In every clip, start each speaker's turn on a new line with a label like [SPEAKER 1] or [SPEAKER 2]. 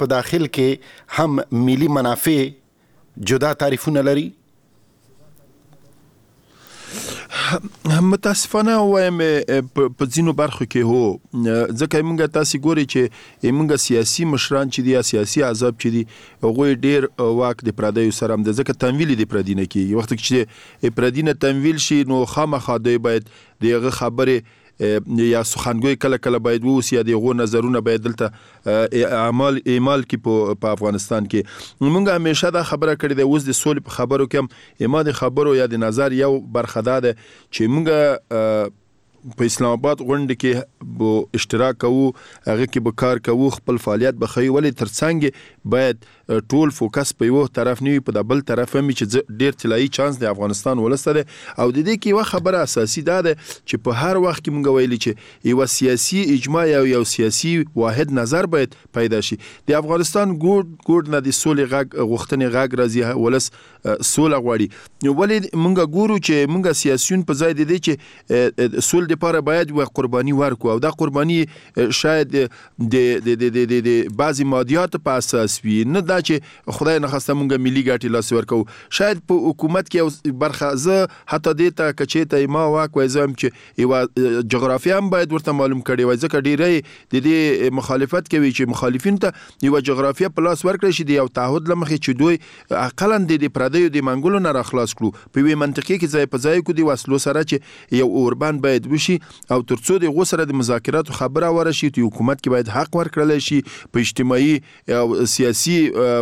[SPEAKER 1] په داخل کې هم ملي منافع جدا تعریفونه لري؟
[SPEAKER 2] متاسفانه وایم په ځینو برخو کې هو، ځکه موږ تاسو ګوري چې موږ سیاسي مشران چې دي یا سیاسي احزاب چې دي هغوی ډیر واک د پردیو سره هم د ځکه تمویل د پردي نه کیږي. وخت چې پردي نه تمویل شي نو خامخا دوی باید دغه خبره یا سخنګوی کله باید ووسی یا دغه نظرونه باید دلته اعمال کی په افغانستان کې. موږ همیشه دا خبره کړې ده، اوس د سولې په خبرو کې هم د خبرو یا د نظر یو برخه ده چې موږ په اسلام آباد غونډه کې به اشتراک کوو، هغه کې به کار کوو، خپل فعالیت به ښیو، ولې ترڅنګ باید ټول فوکس په یو طرف نه وي، په بل طرف هم چې ډیر طلایي چانس د افغانستان ولسته ده. او د دې کې یو خبره اساسي ده چې په هر وخت کې موږ ویلي چې یو سیاسي اجماع یا یو سیاسي واحد نظر باید پیدا شي. د افغانستان ګوډ نه د سولې غږ غوښتنې غږ راځي، ولس سوله غواړي. ولې موږ ګورو چې موږ سیاسيون په ځای د دې چې سول لپاره باید و قرباني ورکو، او دا قرباني شاید د بعضی مادیات په اساس وي، نه دا چې خدای نه خواسته موږ ملي ګټې لاس ورکو. شاید په حکومت کې برخه زه حتی دې ته کچې ما واک وای زم چې یو جغرافیا هم باید ورته معلوم کړي وای، ځکه ډیری د دې مخالفت کوي چې مخالفین ته یو جغرافیا په لاس ورکړي شي، د یو تعهد لمخې چې دوی عقلاً د پردیو د منګولو نه راخلاص کړو، په وی منطقي کې ځای په ځای کو دی وسلو سره چې یو اوربان باید وشي، او ترڅو د غو سره د مذاکراتو خبره ورشي ته حکومت کې باید حق ورکړل شي، په اجتماعي او سیاسي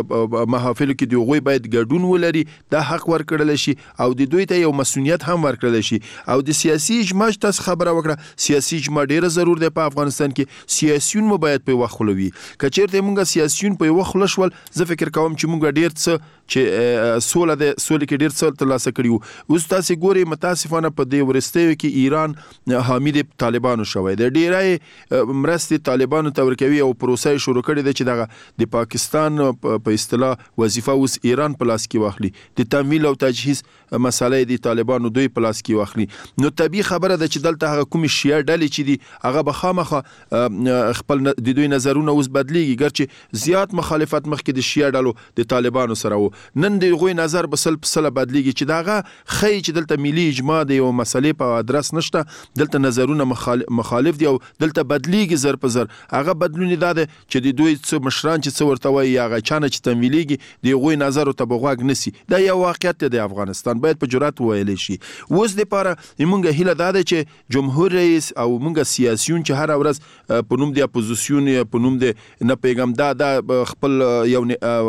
[SPEAKER 2] محافلو کې د غوي باید ګډون ولري، دا حق ورکړل شي، او د دوی ته یو مسؤلیت هم ورکړل شي. او د سیاسي اجماع تاسو خبره وکړه، سیاسي اجماع ډیره ضرور دی په افغانستان کې، سیاسيون مو باید په وخت خلوي. کچېرته موږ سیاسيون په وخت خلشول، زه فکر کوم چې موږ ډیر څه چې سوله کې ډیر څه ترلاسه کړیو. اوس تاسو ګوري متاسفانه په دې ورستیو کې ایران حامد طالبانو شوی د ډیرای مرستې طالبانو ته ورکوي، او پروسه شروع کړې ده چې دغه د پاکستان په اصطلاح وظیفه اوس ایران په لاس کې واخلي، د تمویل او تجهیز مسالې د طالبانو دوی په لاس کې واخلي. نو طبيعي خبره ده چې دلته هغه کوم شیعه ډلې چې دي هغه به خامخه خپل د دوی نظرونه اوس بدلیږي، ګرچې زیات مخالفت مخکې د شیعه ډلو د طالبانو سره وو، نن د غوي نظر بسل بدلیږي چې داغه خی چې دلته ملي اجماع د یو مسلې په ادرس نشته، دلته نظرونه مخالف دي او دلته بدلیږي زر په زر. هغه بدلون دا ده چې د دوی څو مشران چې څو ورته وایي هغه چانه چې تمویلېږي د غوي نظر ته بغواګ نسی. دا یو واقعیت دی د افغانستان، باید په جرأت وویل شي. اوس د پاره موږ هیله دا ده چې جمهور رئیس او موږ سیاسيون چې هر ورځ په نوم د اپوزیسیون یا په نوم د نه پیغام دا خپل یو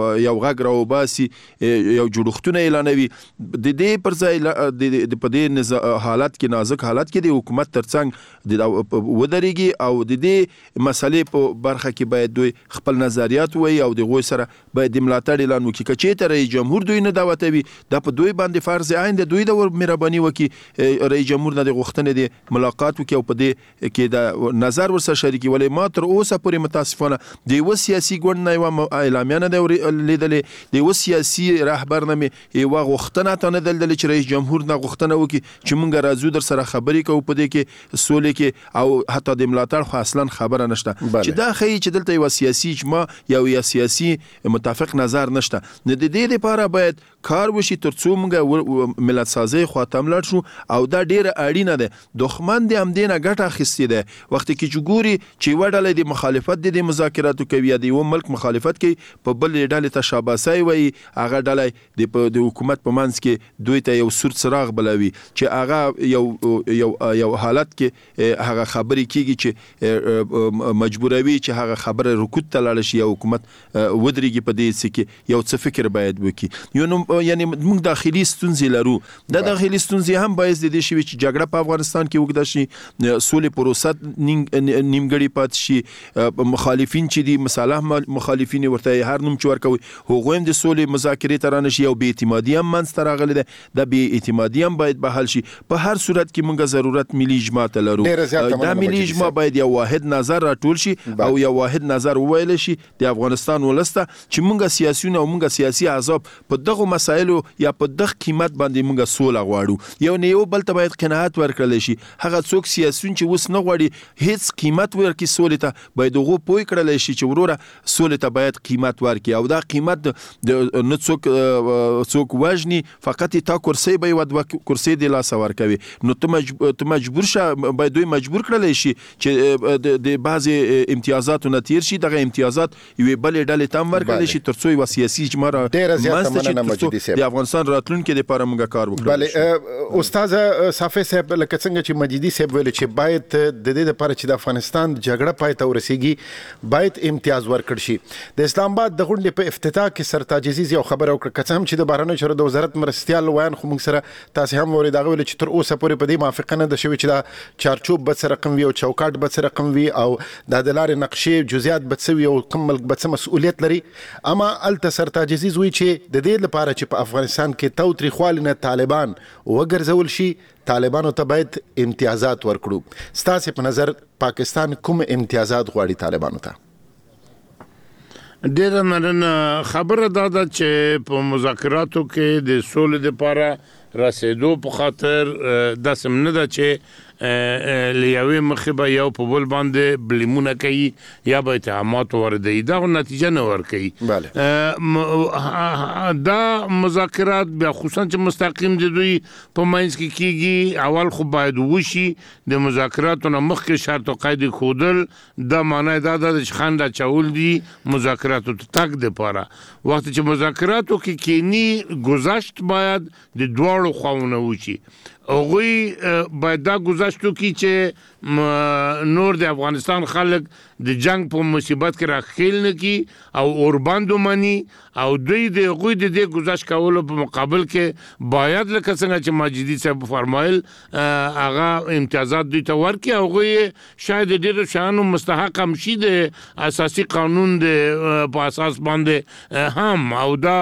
[SPEAKER 2] غږ راو باسي، یو جوړښتونه اعلانوي، د دې پر ځای په دې حالت کې نازک حالت کې د حکومت ترڅنګ ودرېږي او د دې مسلې په برخه کې باید دوی خپل نظریات وایي، او د غوي سره باید د ملاتړ اعلان وکړي. کچې ته رئیس جمهور دوی نه دعوتوي، دا په دوی باندې فرض عین دی، دوی د مهرباني وکړي رئیس جمهور نه د غوښتنې د ملاقات وکړي او په دې کې د نظر ورسره شریکي. ولې ما تر اوسه پورې متاسفانه د یو سیاسي ګوند نه یو اعلامیه نه لیدلې، د یو سیاسي رهبر نه یو غوښتنه ته نه دلدل چې رئیس جمهور نه غوښتنه وکړي چې مونږ راځو در سره خبرې کوو په دې کې سولې کې، او حتی د ملاتړ خو اصلا خبره نشته چې دا خی چې دلته یو سیاسي اجماع یا سیاسي متفق نظر نشته. نه د دې لپاره باید کار وشي ترڅو مونږ ملت سازي خاطم لاړ شو، او دا ډیره اړینه ده. دښمن دې هم دینه ګټه اخیستې ده، وخت کې چې ګوري چې وډلې د مخالفت د مذاکراتو کوي، د یو ملک مخالفت کوي، په بل ډلې ته شاباسي وایي، هغه ډلې د حکومت په منځ کې دوی ته یو سور څراغ بلوي چې هغه یو حالت کې هغه خبرې کیږي چې مجبوروي چې هغه خبره رکوت ته لاړ شي، یا حکومت ودرېږي په دې کې یو څه فکر باید وکړي. یعنی موږ داخلي ستونزې لرو، دا داخلي ستونزې هم باعث د دې شي چې جګړه په افغانستان کې وګدا شي، سولې پروسه نیمګړې پات شي، مخالفین چې دي مصالح مخالفین ورته هر نوم چې ورکوي هغه هم د سولې مذاکرې ته رانشي، او بې اعتمادي هم منځ ته راغلې ده، د بې اعتمادي هم باید بحال شي. په هر صورت کې موږ ضرورت ملي اجماع ته لرو. دا ملي اجماع باید یو واحد نظر راټول شي او یو واحد نظر وویل شي د افغانستان ولسته چې مونږه سیاسيون او مونږه سیاسي احزاب په دغه مسایلو یا په دغه قیمت باندې مونږه سوله غواړو. یو نه یو بل ته باید قناعت ورکړل شي. هغه څوک سیاسيون چې وس نه غواړي هیڅ قیمت ورکړي سولې ته باید هغه پوي کړل شي چې وروره سولې ته باید قیمت ورکړي او دا قیمت د نه څوک وژني فقط تا کرسي به ود کرسي د لاس ورکوي. نو ته مجبور شه باید دوی مجبور کړل شي چې د بعضي امتیازاتو نتیر شي. دغه امتیازات یو بل ډلې تام ورکړل شي ترڅو یو سیاسي اجماع د افغانستان راتلونکو لپاره موږ کار وکړو.
[SPEAKER 1] بله استاد صافي صاحب لکه څنګه چې مجیدي صاحب ویل چې باید د دې لپاره چې د افغانستان جګړه پای ته ورسیږي باید امتیاز ورکړ شي. د اسلام آباد د غونډې په افتتاح کې سرتاج عزیز یو خبر وکړه که څه هم چې د بهرنیو چارو د وزارت مرستیال ویان خو موږ سره تاسو هم اورید هغه ویل چې تر اوسه پورې په دې موافقه نه ده شوې چې دا چارچوب به څه رقم وي او چوکاټ به څه رقم وي او د لارې نقشې جزئیات به څه وي او کوم ملک به څه مسؤلیت لري. اما الته سرتاج عزیز وایي چې د دې لپاره چې په افغانستان کې تاوتریخوالي نه طالبان وګرځول شي طالبانو ته باید امتیازات ورکړو. ستاسو په نظر پاکستان کوم امتیازات غواړي طالبانو ته؟
[SPEAKER 3] ډیره مننه. خبره دا ده چې په مذاکراتو کې د سولې لپاره رسیدو په خاطر داسې نه ده چې لیاوی مخې به یو په بل باندې بلیمونه کوي یا به اتهامات واردوي. دا نتیجه نه ورکوي. دا مذاکرات بیا خصوصا چې مستقیم د دوی په منځ کې کیږي اول خو باید وشي. د مذاکراتو نه مخکې شرط او قید ښودل دا معنی دا ده چې خنډ اچول دي مذاکراتو ته تګ دپاره. وخت چې مذاکراتو کې کینی گذشت باید د دواړو خواونه وشي. هغوی باید دا گذشت وکړي چې نور د افغانستان خلک د جنگ په مصیبت کې راخیل نه کی او اوربند ومني او دوی د هغوی د دې گذشت کولو په مقابل کې باید لکه څنګه چې ماجدي صاحب فرمایل هغه امتیازات دوی ته ورکړي. هغوی شاید ډېرو شیانو مستحق هم شي د اساسي قانون د په اساس باندې هم او دا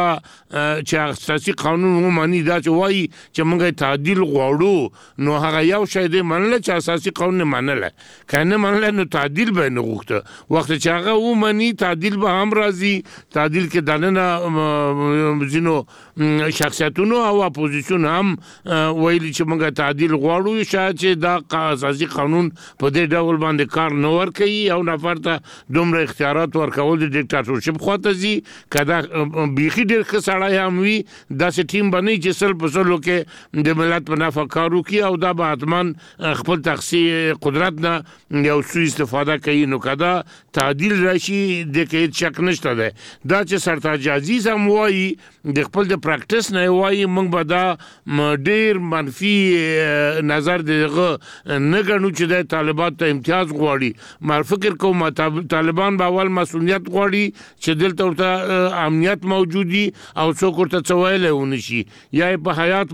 [SPEAKER 3] چې اساسي قانون ومني دا چې وایي چې موږ تعدیل غواړو نو هغه یو شی دی منله چې اساسي قانون نه منله که نه منله نو تعدیل به نه غوښته. وخت چې هغه ومني تعدیل به هم راځي. تعدیل کې دننه ځینو شخصیتونو او اپوزیسیون هم ویلي چې موږ تعدیل غواړو. شاید چې دا اساسي قانون په دې ډول باندې کار نه ورکوي او نفر ته دومره اختیارات ورکول د ډیکټاتورشپ خواته ځي. که دا بیخي ډېر ښه سړی هم وي داسې ټیم به نه وي چې سل په سلو کې د ملت په نفع کار وکړي او دا به حتما خپل تخصیص قدرت نه یو سوء استفاده کوي. نو که دا تعدیل راشي د کې هیڅ شک نشته دی. دا چې سرتاج عزیز هم وایي د خپل د پراکټس نه وایي موږ به دا ډېر منفي نظر دغه نه ګڼو چې د طالبان ته امتیاز غواړي. ما فکر کوم طالبان به اول مسؤلیت غواړي چې دلته ورته امنیت موجودي او څوک ورته څه ویلی ونه شي یا په حیات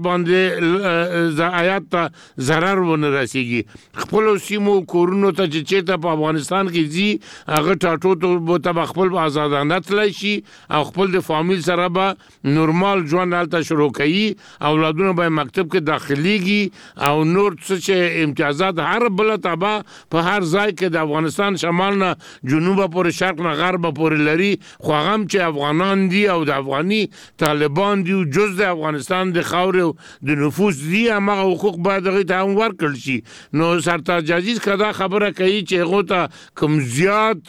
[SPEAKER 3] باندې حیات ته ضرر ونه رسیږي. خپلو سیمو کورونو ته چې چېرته په افغانستان کې ځي هغه ټاټو ته خپل آزادانه تللی شي او خپل د فامیل سره به نورمال ژوند هلته شروع کوي. اولادونه به مکتب کې داخلیږي او نور څه چې امتیازات هر بله تبه په هر ځای کې د افغانستان شمال نه جنوبه پورې شرق نه غربه پورې لري. خو هغه هم چې افغانان دي او د افغاني طالبان دي او جز د افغانستان د خاورې د نفوس دي همغه حقوق باید هغوی ته هم ورکړل شي. نو سرتاج عزیز که دا خبره کوي چې هغو ته کوم زیات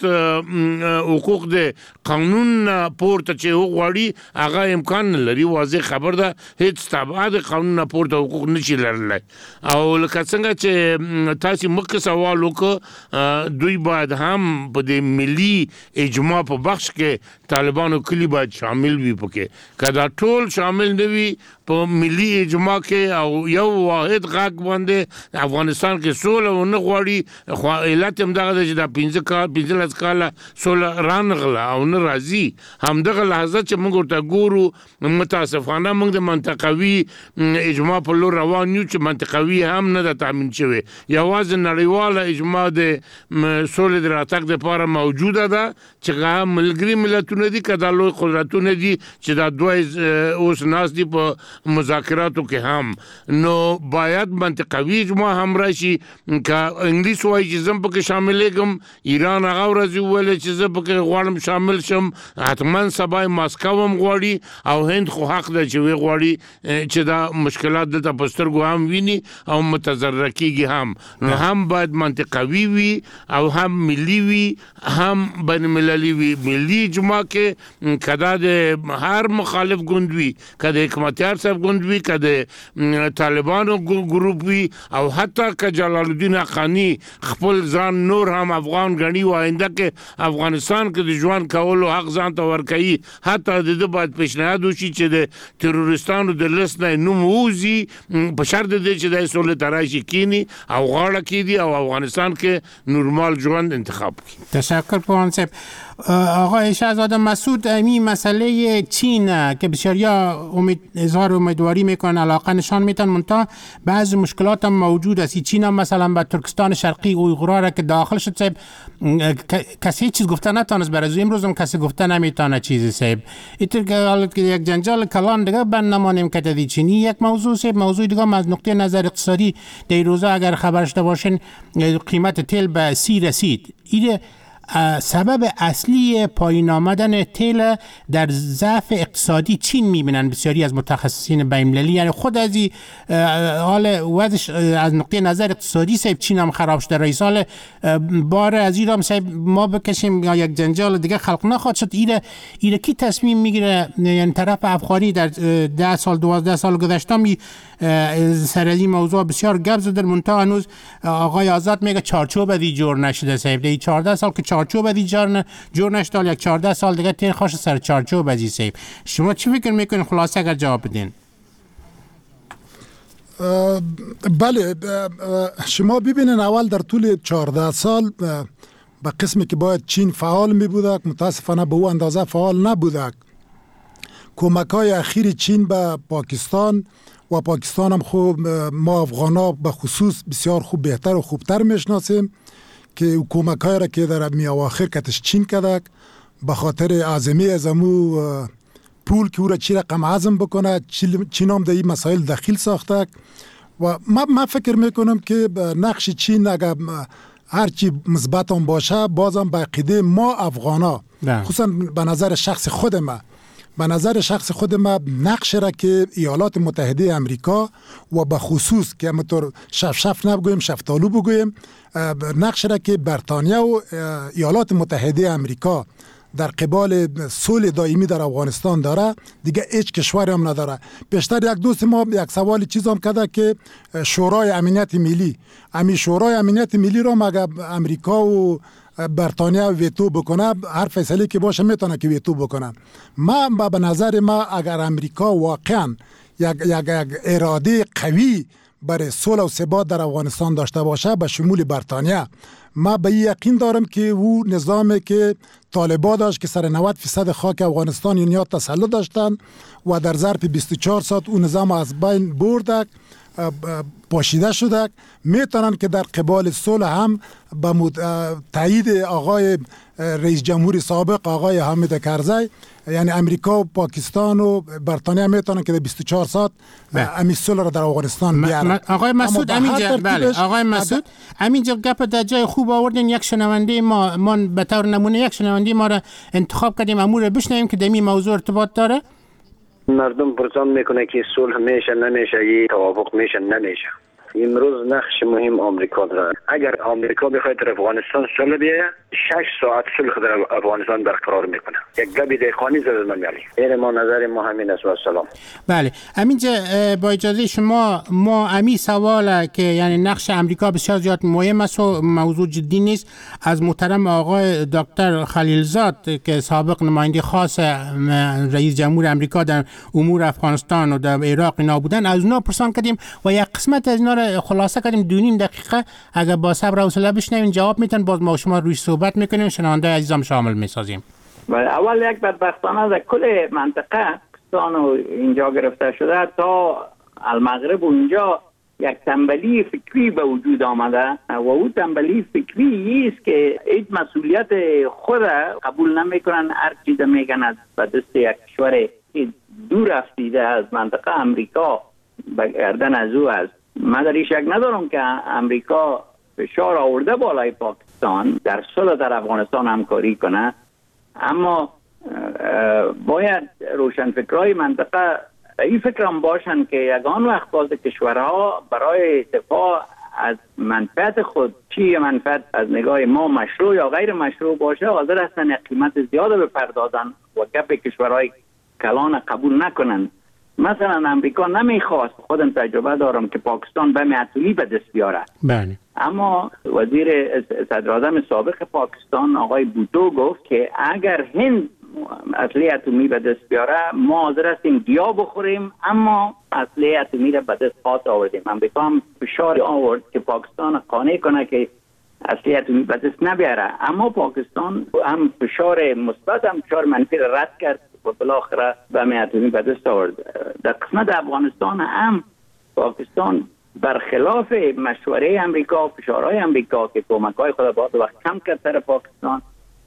[SPEAKER 3] حقوق د قانون پورته چې وغواړي هغه امکان نه لري. واضح خبر ده هیڅ تبعه د قانون پورته حقوق نشي لرلی. او لکه څنګه چې تاسو مخکې سوال وکړ دوی باید هم په د ملي اجماع په بخش کې طالبانو کلی باید شامل وي. پکې که دا ټول شامل نه وي په ملي اجماع کې او یو واحد غږ باندې افغانستان کې سوله ونه غواړي خو علت هم دغه ده چې دا 15 کاله سوله رانغله او نه راځي. همدغه لحظه چې موږ ورته ګورو متاسفانه موږ د منطقوي اجماع په لور روان یو چې منطقوي هم نه ده تامین شوې. یوازې نړیواله اجماع د سولې د راتګ دپاره موجوده ده چې هغه ملګري ملتونه دي که دا لوی قدرتونه دي چې دا دوی اوس ناست دي په مذاکراتو کې هم نو باید منطقوي اجماع هم راشي که انګلیس وایي چې زم پکې شاملېږم ایران هغه ورځ وویل چې زه پکې غواړم شامل شم حتما سبا ماسکو هم غواړي او هند خو حق ده چې وی غواړي چې دا مشکلات دلته په سترګو هم ویني او متضرر کیږي هم نو هم باید منطقوي وي او هم ملي وي هم بین المللي وي ملي اجماع کې کدا د هر مخالف ګوند وي کدا حکمتیار صاحب ګوند وي کدا طالبانو ګروپ وي او حتی که جلال الدین حقانی خپل ځان نور هم افغان غني و آینده کې افغانستان کې د ژوند کولو حق ځان ته ورکوي حتی د باید پیشنهاد وشي چې د تروریستانو د لیست نه نوم ووځي په شرط دی چې د سولې ته راشي کینی او غاړه کیدی او افغانستان کې نورمال ژوند انتخاب کړي.
[SPEAKER 4] تشکر پوان صاحب. آقای شهزاده مسعود، این مسئله چین که بسیاریا اظهار امیدواری میکنن علاقه نشان میتن منتها بعض مشکلات هم موجود است. چین هم مثلا به ترکستان شرقی اویغورا را که داخل شد صاحب کسی چیز گفته نتونست برای امروز هم کسی گفته نمیتونه چیزی صاحب. اینطور که یک جنجال کلان دیگه بند نمانیم که تدی چینی یک موضوع صاحب. موضوع دیگه از نقطه نظر اقتصادی در روزا اگر خبر شده باشین قیمت تیل به 30 رسید. این سبب اصلی پایین آمدن تیل در ضعف اقتصادی چین میبینن بسیاری از متخصصین بین‌المللی. یعنی خود از این حال وضعش از نقطه نظر اقتصادی صاحب چین هم خراب شده. رئیس حال بار از ایران صاحب ما بکشیم یا یک جنجال دیگه خلق نخواد شد. ایره کی تصمیم میگیره؟ یعنی طرف افغانی در 10 سال 12 سال گذشته می سر این موضوع بسیار گپ زده منتها هنوز آقای آزاد میگه چارچوب ازی جور نشده صاحب. دی 14 سال که چارچوب ازی جور نشده یک 14 سال دیگه تیر خوش سر چارچوب ازی صاحب. شما چی فکر میکنین خلاصه اگر جواب بدین؟
[SPEAKER 5] بله شما ببینین اول در طول 14 سال به قسمی که باید چین فعال می بودک متاسفانه به او اندازه فعال نبودک. کمک‌های اخیر چین به پاکستان و پاکستان هم خوب ما افغانا به خصوص بسیار خوب بهتر و خوبتر میشناسیم که کمک‌های را که در می اواخر کتش چین کدک به خاطر عظمه از امو پول که او را چی رقم عظم بکنه چین هم در این مسائل دخیل ساختک و ما فکر میکنم که نقش چین اگر هرچی مثبت هم باشه بازم به عقیده ما افغانا خصوصا به نظر شخص خود ما نقش را که ایالات متحده امریکا و به خصوص که همونطور شف نبگویم شفتالو بگویم نقش را که بریتانیا و ایالات متحده امریکا در قبال صلح دائمی در افغانستان داره دیگه هیچ کشوری هم نداره. پیشتر یک دوست ما یک سوال چیز هم کرده که شورای امنیت ملی شورای امنیت ملی را مگه امریکا و بریتانیا ویتو بکنه هر فیصله که باشه میتونه که ویتو بکنه. ما به نظر ما اگر امریکا واقعا یک اراده قوی برای صلح و ثبات در افغانستان داشته باشه به شمول بریتانیا ما به یقین دارم که او نظامی که طالبان داشت که سر 90% خاک افغانستان اینیا تسلط داشتن و در ظرف 24 ساعت اون نظام از بین بردک پاشیده شده میتونن که در قبال صلح هم به تایید آقای رئیس جمهور سابق آقای حامد کرزی یعنی امریکا و پاکستان و بریتانیا میتونن که در 24 ساعت امی صلح را در افغانستان بیارن.
[SPEAKER 4] آقای مسعود امینجا آقای مسعود امینجا گپ در جای خوب آوردین. یک شنونده ما به طور نمونه یک شنونده ما را انتخاب کردیم امور بشنویم که دمی موضوع ارتباط داره.
[SPEAKER 6] مردم پرسان میکنه که صلح میشه نمیشه یه توافق میشه نمیشه. امروز نقش مهم آمریکا داره. اگر آمریکا بخواد در افغانستان صلح بیه 6 ساعت صلح در افغانستان برقرار میکنه. یک گبی دهقانی زد من میالی. این ما نظر ما همین است و سلام.
[SPEAKER 4] بله همینجا با اجازه شما ما امی سواله که یعنی نقش آمریکا بسیار زیاد مهم است و موضوع جدی نیست از محترم آقای دکتر خلیلزاد که سابق نماینده خاص رئیس جمهور آمریکا در امور افغانستان و در عراق اینا بودن از اونا پرسان کردیم و یک قسمت از اینا را خلاصه کردیم 2.5 دقیقه اگر با صبر و حوصله بشنوین جواب میتن باز ما شما روی صحبت میکنیم شنونده عزیزم شامل میسازیم.
[SPEAKER 7] اول یک بدبختانه در کل منطقه پاکستان و اینجا گرفته شده تا المغرب و اینجا یک تنبلی فکری به وجود آمده و او تنبلی فکری است که هیچ مسئولیت خود قبول نمیکنن هر چیز میگن از به دست یک کشور که دور رفتیده از منطقه امریکا به گردن از او است. من در این شک ندارم که امریکا فشار آورده بالای پاکستان در صلح در افغانستان همکاری کنه، اما باید روشنفکرای منطقه این فکرم باشن که یگان وقت باز کشورها برای دفاع از منفعت خود، چی منفعت از نگاه ما مشروع یا غیر مشروع باشه، حاضر هستن یک قیمت زیاده بپردازن و گپ کشورهای کلان قبول نکنن. مثلا امریکا نمیخواست، خودم تجربه دارم، که پاکستان بم اتمی به دست بیاره.
[SPEAKER 4] بله.
[SPEAKER 7] اما وزیر صدراعظم سابق پاکستان آقای بوتو گفت که اگر هند اسلحه اتمی به دست بیاره ما حاضر هستیم گیا بخوریم، اما اسلحه اتمی را به دست خاص آوردیم. امریکا هم فشار آورد که پاکستان قانع کنه که اسلحه اتمی به دست نبیاره، اما پاکستان هم فشار مثبت هم فشار منفی را رد کرد و بالاخره بم اتمی به دست آورد. در قسمت افغانستان هم پاکستان برخلاف مشوره امریکا، فشارهای امریکا که کمک‌های خود باز وقت کم کرد سر پاکستان،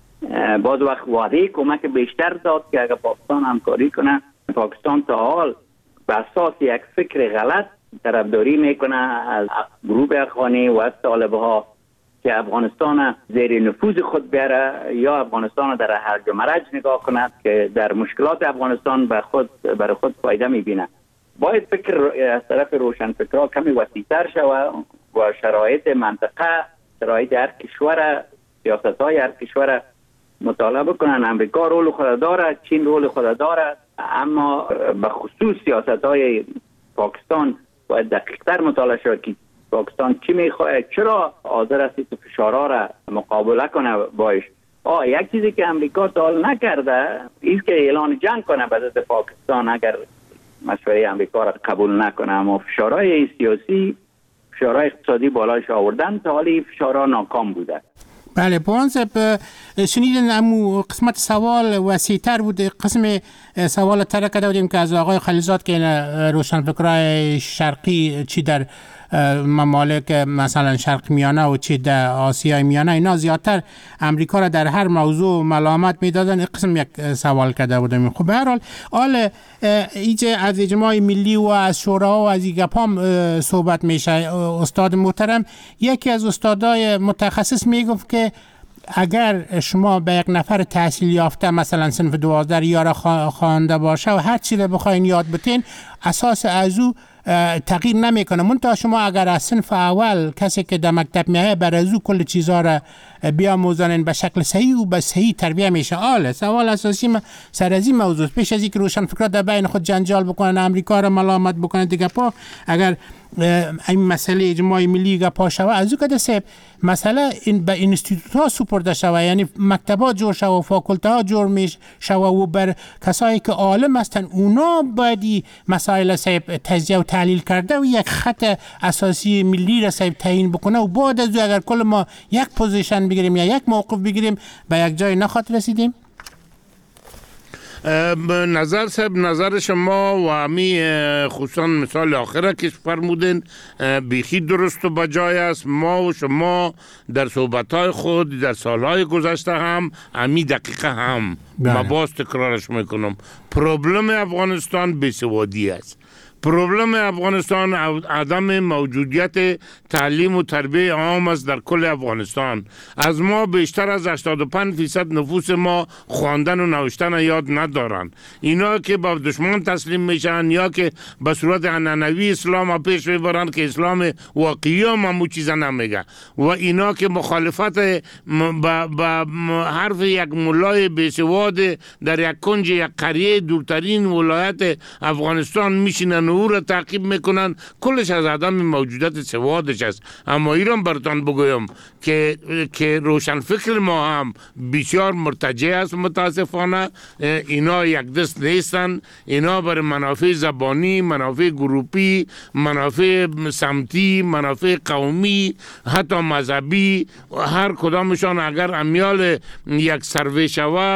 [SPEAKER 7] باز وقت وعده کمک بیشتر داد که اگر پاکستان همکاری کنه. پاکستان تا حال به اساس یک فکر غلط طرفداری میکنه از گروه افغانی و از طالبها که افغانستان زیر نفوذ خود بیاره یا افغانستان در هرج و مرج نگاه کند که در مشکلات افغانستان برای خود فایده میبینه. باید فکر از طرف روشنفکرها کمی وسیع‌تر شود و شرایط منطقه، شرایط هر کشور، سیاست‌های هر کشور مطالعه بکنن. امریکا رول خود داره، چین رول خود داره، اما به خصوص سیاست‌های پاکستان باید دقیق‌تر مطالعه شود که پاکستان چی میخواد، چرا حاضر است فشارها را مقابله کنه باش. یک چیزی که امریکا تا حال نکرده است که اعلان جنگ کنه به ضد پاکستان اگر مشوره امریکا را قبول نکنه، اما فشارهای سیاسی، فشارهای اقتصادی بالایش آوردن، تا حالی فشارها ناکام بوده.
[SPEAKER 4] بله پوان صاحب شنیدن امو قسمت سوال وسیع‌تر بود. قسم سوال ترک دادیم که از آقای خلیزاد که روشنفکرای شرقی چی در ممالک مثلا شرق میانه و چی در آسیای میانه اینا زیادتر امریکا را در هر موضوع ملامت میدادن. قسم یک سوال کرده بودیم. خب به هر حال ایجا از اجماع ملی و از شورا و از این گپام صحبت میشه. استاد محترم، یکی از استادای متخصص میگفت که اگر شما به یک نفر تحصیل یافته مثلا صنف 12 یا خوانده باشه و هر چی رو بخواین یاد بتین اساس از او تغییر نمیکنه، منتها شما اگر از صنف اول کسی که در مکتب میایه بر از او کل چیزا را بیاموزانین به شکل صحیح و به صحیح تربیه میشه. سوال اساسی سر از این موضوع پیش از اینکه روشنفکرها در بین خود جنجال بکنن، امریکا را ملامت بکنن دیگه پا، اگر این مسئله اجماع ملی گپا شوه از او که دست مسئله این به اینستیتوت ها سپرده شوه، یعنی مکتبات جور شوه و فاکولته ها جور می شوه و بر کسایی که عالم هستن اونا باید مسائل صاحب تجزیه و تحلیل کرده و یک خط اساسی ملی را صاحب تعیین بکنه و بعد از اگر کل ما یک پوزیشن بگیریم یا یک موقف بگیریم به یک جای نخواهد رسیدیم.
[SPEAKER 3] نظر صاحب، نظر شما و همی خصوصا مثال آخره که فرمودین بیخی درست و بجای است. ما و شما در صحبتهای خود در سالهای گذشته هم همی دقیقه هم ما باز تکرارش میکنم، پروبلم افغانستان بیسوادی است. پروبلم افغانستان عدم موجودیت تعلیم و تربیه عام است در کل افغانستان. از ما بیشتر از 85% نفوس ما خواندن و نوشتن یاد ندارن. اینا که با دشمن تسلیم میشن یا که به صورت عنعنوی اسلام پیش میبرن که اسلام واقعی هم همو چیزا نمیگه، و اینا که مخالفت با حرف یک ملای بیسواد در یک کنج یک قریه دورترین ولایت افغانستان میشینن او را تعقیب میکنن، کلش از عدم موجودیت سوادش است. اما ایران برتان بگویم که روشنفکر ما هم بسیار مرتجع است. متاسفانه اینا یک دست نیستن، اینا بر منافع زبانی، منافع گروپی، منافع سمتی، منافع قومی، حتی مذهبی، هر کدامشان اگر امیال یک سروی شوه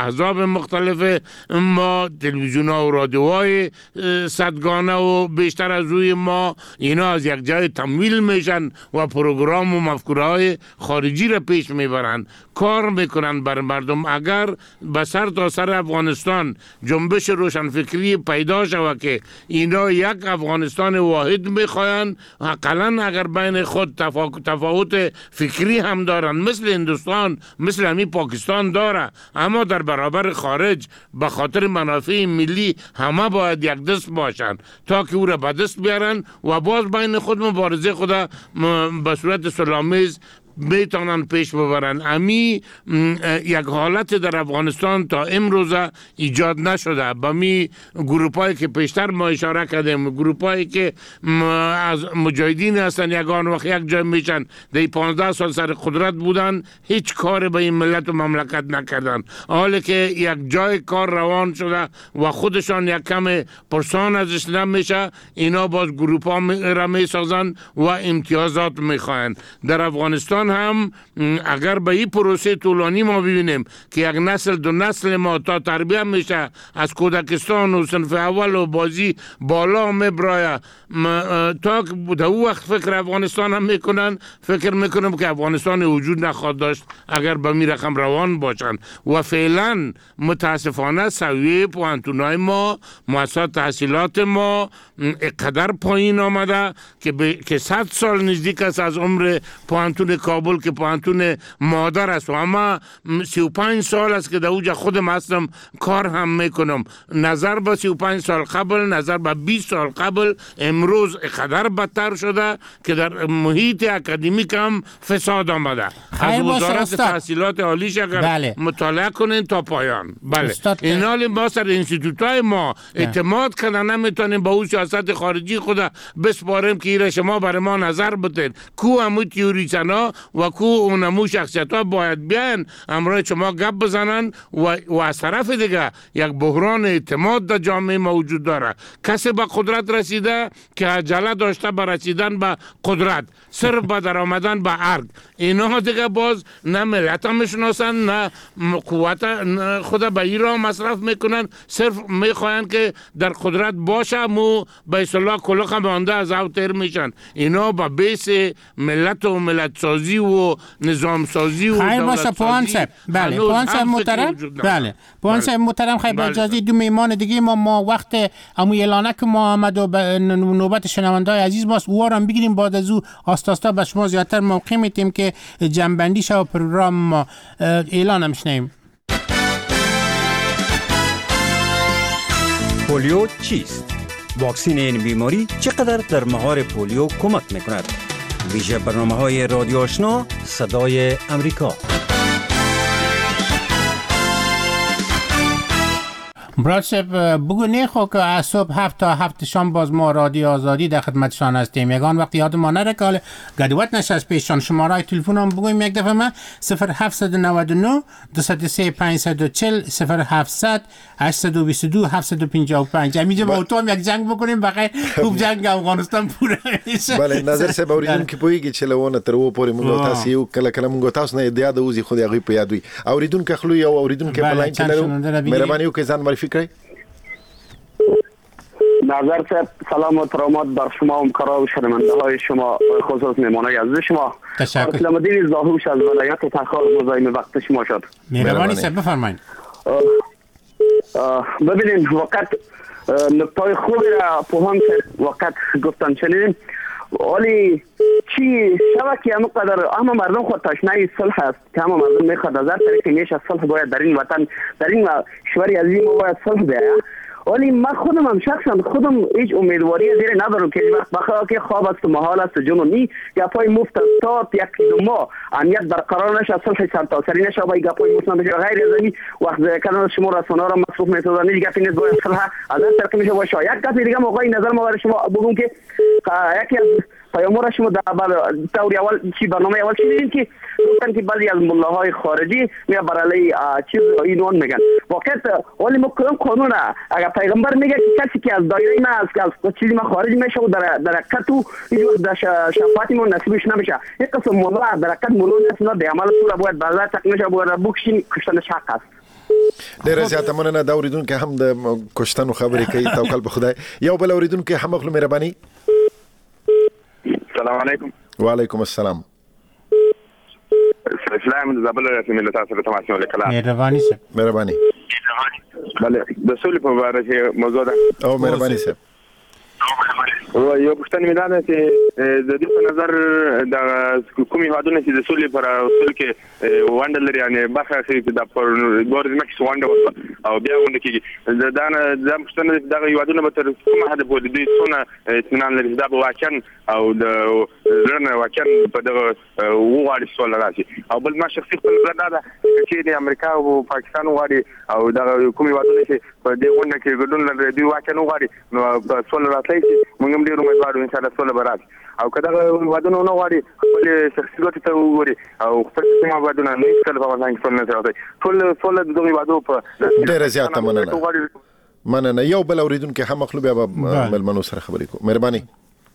[SPEAKER 3] احزاب مختلف ما، تلویزیون ها و رادیوهای صدگانه و بیشتر از روی ما، اینا از یک جای تمویل میشن و پروگرام و مفکوره های خارجی را پیش میبرن، کار میکنن بر مردم. اگر به سر تا سر افغانستان جنبش روشنفکری پیدا شود که اینا یک افغانستان واحد میخواین، حقاً اگر بین خود تفاوت فکری هم دارن، مثل هندوستان مثل همین پاکستان داره، اما در برابر خارج به خاطر منافع ملی همه باید یک دست باشن تا که او را به دست بیارن و باز بین خود مبارزه خود به صورت صلح‌آمیز میتونن پیش ببرن. امی یک حالت در افغانستان تا امروز ایجاد نشده. با می گروپایی که پیشتر ما اشاره کردیم، گروپایی که از مجاهدین هستن، یگان وقت یک جای میشن، دی 15 سال سر قدرت بودن، هیچ کار به این ملت و مملکت نکردن. حالا که یک جای کار روان شده و خودشان یک کم پرسان ازش نمیشه، اینا باز گروپا را میسازن و امتیازات میخواین. در افغانستان هم اگر به این پروسه طولانی ما ببینیم که یک نسل دو نسل ما تا تربیت میشه، از کودکستان و صنف اول و بازی بالا میبرایه، تا که در او وقت فکر افغانستان هم میکنن، فکر میکنم که افغانستان وجود نخواهد داشت اگر به می رقم روان باشن. و فعلا متاسفانه سویه پوانتونای ما، مؤسسات تحصیلات ما اقدر پایین آمده که 100 سال نزدیک است از عمر پوانتون کابل که پوانتون مادر است و اما 35 سال است که در اوجا خودم هستم کار هم میکنم. نظر به 35 سال قبل، نظر به 20 سال قبل، امروز اقدر بدتر شده که در محیط اکادمیک هم فساد آمده. از وزارت تحصیلات عالیش اگر مطالعه کنین تا پایان. بله اینال ما سر انستیتوتای ما اعتماد کنن نمیتونیم با اون سیاست خارجی خود بسپاریم که ایره شما برای ما نظر بتید. کو همون تیوریسنا و کو اونمو شخصیت ها باید بیان امروز شما گپ بزنن و از طرف دیگه یک بحران اعتماد در جامعه موجود داره. کسی به قدرت رسیده که عجله داشته به رسیدن به قدرت، صرف به در آمدن به ارگ. اینا دیگه باز نه ملت هم میشناسن نه قوت خود به ایران مصرف میکنن، صرف میخواین که در قدرت باشه مو به اصطلاح کلوخ مانده از او تیر میشن. اینا با بیس ملت و ملت سازی و نظام سازی و
[SPEAKER 4] خیر باشه پوان صاحب. بله پوان صاحب محترم. بله پوان صاحب محترم، خیلی با اجازه دو میمان دیگه ما وقت امو اعلانه که ما آمد و نوبت شنوندای عزیز باست وارم بگیریم، بعد از او آستاستا به شما زیادتر موقع میتیم که جنبندی شو پروگرام ما اعلانم شنیم.
[SPEAKER 8] پولیو چیست؟ واکسین این بیماری چقدر در مهار پولیو کمک میکند؟ ویژه برنامه‌های رادیو آشنا صدای امریکا.
[SPEAKER 4] براد صاحب بگو نیخو که از صبح 7 تا 7 شام باز ما رادیو آزادی در خدمتشان هستیم. یگان وقتی یاد ما نره که گدوت نشست پیششان. شماره تلفن هم بگویم یک دفعه ما 0799 203 540 0700 822 755. همینجا با اتوام یک جنگ بکنیم بخیر خوب جنگ افغانستان پوره میشه.
[SPEAKER 1] بله نظر صاحب اوریدونکو پویږي چې لونه تر و پورې موږ تاسو یو کله موږ تاسو نه یاد اوزي خو هغه په یاد وي. اوریدونکو خلو یو اوریدونکو په لاین کې لرو. مهرباني وکړئ ځان معرفي کړئ.
[SPEAKER 6] نظر صاحب سلام و احترامات بر شما و همکاران و شنونده های شما، خصوص مهمانای عزیز شما.
[SPEAKER 4] تشکر.
[SPEAKER 6] اسلام الدین زاهوش از ولایت تخار مزاحم وقت شما شد.
[SPEAKER 4] مهربانی صاحب بفرمایید.
[SPEAKER 6] ببینید وقت نکته خوبی را پوهان وقت گفتن شنیدیم، ولی چی شبه که همه مردم خود تشنه صلح است که همه مردم میخواد از هر طریقی میشه صلح باید در این وطن در این کشور عظیم باید صلح بیاید. ولی من خودم هم شخصا خودم هیچ امیدواری زیر ندارم که وقت بخواه که خواب است و محال است جنونی گپای مفت تا یک دو ماه امنیت برقرار نشه، صلح سرتاسری نشه با گپای مفت نشه غیر از این وقت کردن شما رسانه‌ها را مصروف می‌سازن. این گپی نیست باید صلح از هر طریق میشه باشه. یک گپ دیگه موقعی نظر ما برای شما بگم که یکی از پیام‌ها شما در طور اول چی برنامه اول شنیدین که گفتن که بعضی از ملاهای خارجی میاد برای چیز اینوان میگن واقعا. ولی ما کدام قانون اگر پیغمبر میگه که کسی که از دایره ما از چیزی ما خارج میشه و در حقیقت او در شفاعتی ما نصیبش نمیشه. یک قسم مولا در حقیقت مولا نسینا به عمل پورا باید بازار تک نشه باید بکشین کشتن شق است.
[SPEAKER 1] ډېر زیاته مننه. دا اوریدونکو هم د کوشتنو خبرې کوي، توکل په خدای. یو بل اوریدونکو هم خپل مهرباني.
[SPEAKER 9] السلام علیکم.
[SPEAKER 1] وعلیکم السلام.
[SPEAKER 9] اسلام د زابل رسمي له تاسو سره تماس نیولې کله.
[SPEAKER 4] مهرباني سه.
[SPEAKER 1] مهرباني.
[SPEAKER 9] بله د سولې په اړه چې موضوع ده.
[SPEAKER 1] او مهرباني سه.
[SPEAKER 9] یو پښتني میدان چې د دې په نظر د کومي هوادونه چې د سولې پر اصول کې وانډ لري، یعنی برخه چې د پر ګورز مکس وانډ او بیا وند کې د پښتني دغه هوادونه به تر کومه حد پورې د څونه اطمینان لري دا به واقعا او د لرنه واقعا په دغه وغواړي سول راشي. او بل ما شخصي خپل نظر دا چې د امریکا او پاکستان وغواړي او د کومي هوادونه چې په دې وند کې ګډون لري دوی واقعا وغواړي نو په سول راتلای شي. موږ ډیر امیدوار ان شاء الله سول برات او کله ودونه نو غواړي خپل شخصي ګټه ته وګوري او خپل سیمه ودونه نه کله په ځان کې نه راځي. ټول دغه وادو په
[SPEAKER 1] ډیر زیاته مننه. یو بل اوریدونکو هم خپل بیا ملمنو سره خبرې کو. مهرباني.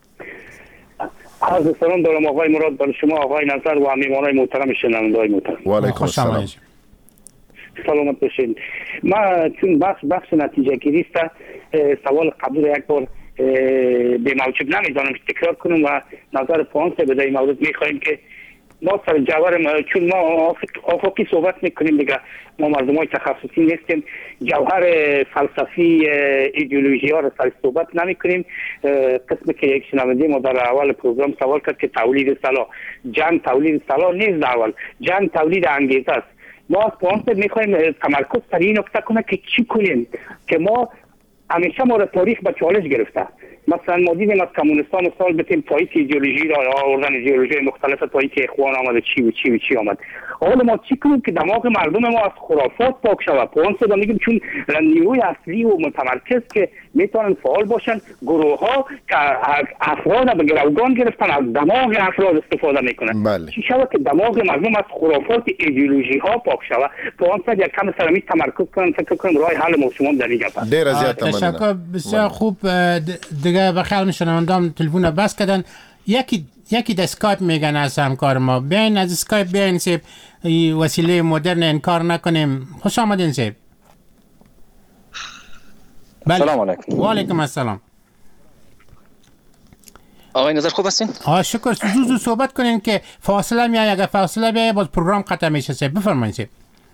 [SPEAKER 10] عرض سلام دارم آقای مراد بر شما، آقای نظر و میهمانان محترم شنوندگان محترم.
[SPEAKER 1] و علیکم السلام.
[SPEAKER 10] سلامت باشین. ما چون بخش نتیجه گیری است سوال قبل یک بار به موجب نمیدانم تکرار کنم و نظر پانس به در این مورد میخواهیم که ما سر جوهر چون ما افقی صحبت میکنیم دیگه، ما مردم های تخصصی نیستیم، جوهر فلسفی ایدئولوژی ها رو سر صحبت نمیکنیم. قسمی که یک شنونده ما در اول پروگرام سوال کرد که تولید سلاح، جنگ تولید سلاح نیست، در اول جنگ تولید انگیزه است. ما از پانس میخواهیم تمرکز سر این نکته کنه که چی کنیم که ما همیشه ما را تاریخ به چالش گرفته. مثلا ما دیدیم از کمونستان سال بتیم پاییت ایدئولوژی را آوردن، ایدئولوژی مختلف پاییت اخوان آمده چی آمد. حالا ما چی کنیم که دماغ مردم ما از خرافات پاک شود؟ پس صدا میگیم چون نیروی اصلی و متمرکز که میتونن فعال باشن، گروه ها که افراد به گروگان گرفتن از دماغ افراد استفاده میکنن. چی شود که دماغ مردم از خرافات ایدئولوژی ها پاک شود؟ پس یک کم سرمی تمرکز کنن، فکر کنم راه حل موضوع در اینجا است.
[SPEAKER 1] ډیر زیات مننه.
[SPEAKER 4] تشکر بسیار خوب. دیگه بخیر شنوندام تلفن بس کردن. یکی در اسکایپ میگن از همکار ما بیاین از اسکایپ بیاین سیب وسیله مدرن انکار نکنیم. خوش آمدین سیب.
[SPEAKER 11] سلام علیکم.
[SPEAKER 4] و علیکم السلام.
[SPEAKER 11] آقای نظر خوب هستین؟
[SPEAKER 4] شکر. زود صحبت کنین که فاصله میاد، اگر فاصله بیاد باز پروگرام قطع میشه. سیب بفرمایید سیب.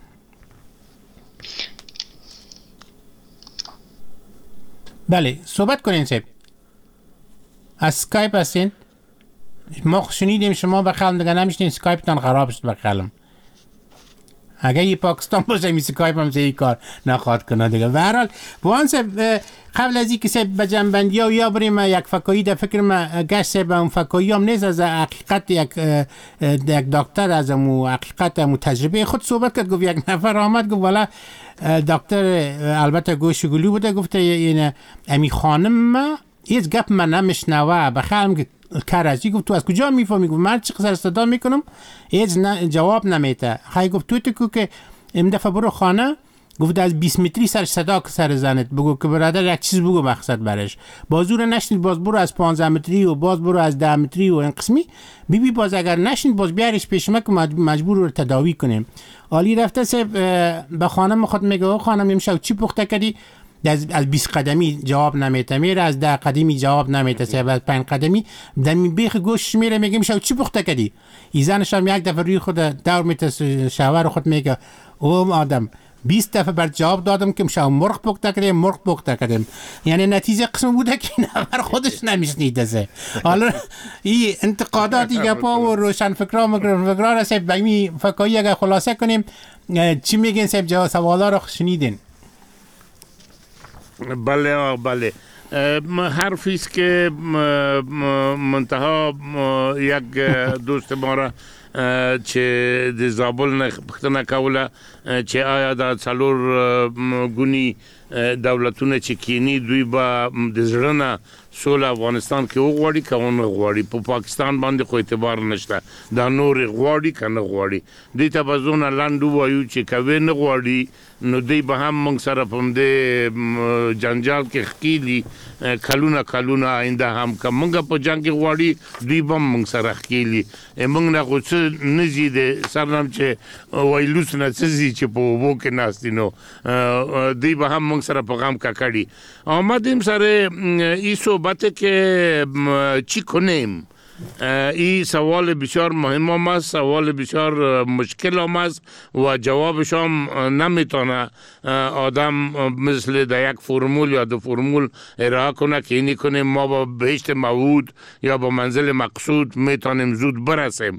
[SPEAKER 4] بله صحبت کنین سیب. از اسکایپ هستین؟ ما شنیدیم شما بخلم دیگه نمیشتین اسکایپتان خراب شد بخلم. اگه یه پاکستان باشه می اسکایپ هم زی کار نخواد کنه دیگه. به هر حال وانس قبل از اینکه سب به جنبندی ها یا بریم یک فکایی در فکر ما گشت به اون فکایی هم نیست از حقیقت یک دکتر از امو حقیقت امو تجربه خود صحبت کرد. گفت یک نفر آمد گفت والا دکتر البته گوشگلی بوده، گفته این امی خانم ما هیچ گپ من نمیشنوه بخلم کرجی. گفت تو از کجا میفهمی؟ گفت من چقدر صدا میکنم هیچ جواب نمیده. خیلی گفت تو که این دفعه برو خانه، گفت از 20 متری سر زنت بگو که برادر یک چیز بگو مقصد برش. بازور نشنید باز برو از 15 متری و باز برو از 10 متری و این قسمی بی باز اگر نشنید باز بیارش پیش ما که مجبور رو تداوی کنیم. عالی رفته سه به خانم خود میگه خانم امشب چی پخته کردی؟ از 20 قدمی جواب نمیده، میره از 10 قدمی جواب نمیده، سه از 5 قدمی دمی بیخ گوش میره میگه میشه چی پخته کردی؟ ایزنش هم یک دفعه روی خود دور میته شوهر خود میگه او آدم 20 دفعه بر جواب دادم که میشه مرغ پخته کردیم. یعنی نتیجه قسم بوده که نفر خودش نمیشنیده سه. حالا این انتقاداتی گپا و روشن فکرا را سه بمی فکایی اگر خلاصه کنیم چی میگین سه جواب سوالا رو شنیدین؟
[SPEAKER 3] بله حرفی است که منتها یک دوست ما را چې د زابل نه پوښتنه کوله چې آیا د څلور ګونی دولتونه چې کینی دوی به د زړه نه سوله افغانستان کې وغواړي که ونه غواړي. په پاکستان باندې خو اعتبار نشته، دا نور غواړي که نه غواړي. دوی ته به زونه لنډ ووایو چې که نه غواړي نو دوی به هم موږ سره په همدې جنجال کې ښکېلي کلونه آینده هم که موږ په جنګ کې غواړي دوی به هم موږ سره ښکېلي. موږ نه خو څه نه ځي د سر نه چې وایلوس نه څه ځي چې په اوبو کې ناست دي، نو دوی به هم موږ سره په غم ککړي. آمدیم سر این صحبت که چی کنیم. این سوال بسیار مهم هم است، سوال بسیار مشکل هم است و جوابش هم نمیتونه آدم مثل در یک فرمول یا دو فرمول ارائه کنه که اینی کنیم ما با بهشت موعود یا با منزل مقصود میتونیم زود برسیم.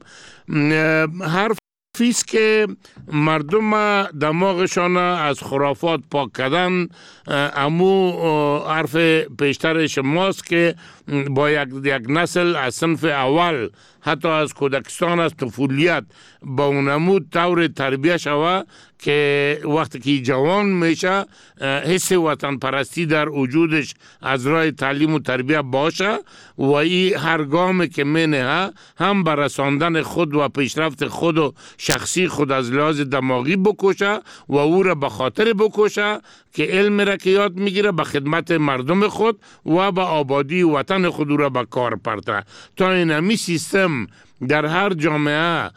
[SPEAKER 3] حرف فیست که مردم دماغشان از خرافات پاک کردن، امو حرف پیشتر شماست که با یک نسل از صنف اول حتی از کودکستان از طفولیت با اونمو طور تربیه شوه که وقتی که جوان میشه حس وطن پرستی در وجودش از راه تعلیم و تربیه باشه و این هر گامی که مینه هم برساندن خود و پیشرفت خود و شخصی خود از لحاظ دماغی بکشه و او را به خاطر بکشه که علم را که یاد میگیره به خدمت مردم خود و به آبادی وطن خود را به کار پرته. تا اینمی سیستم در هر جامعه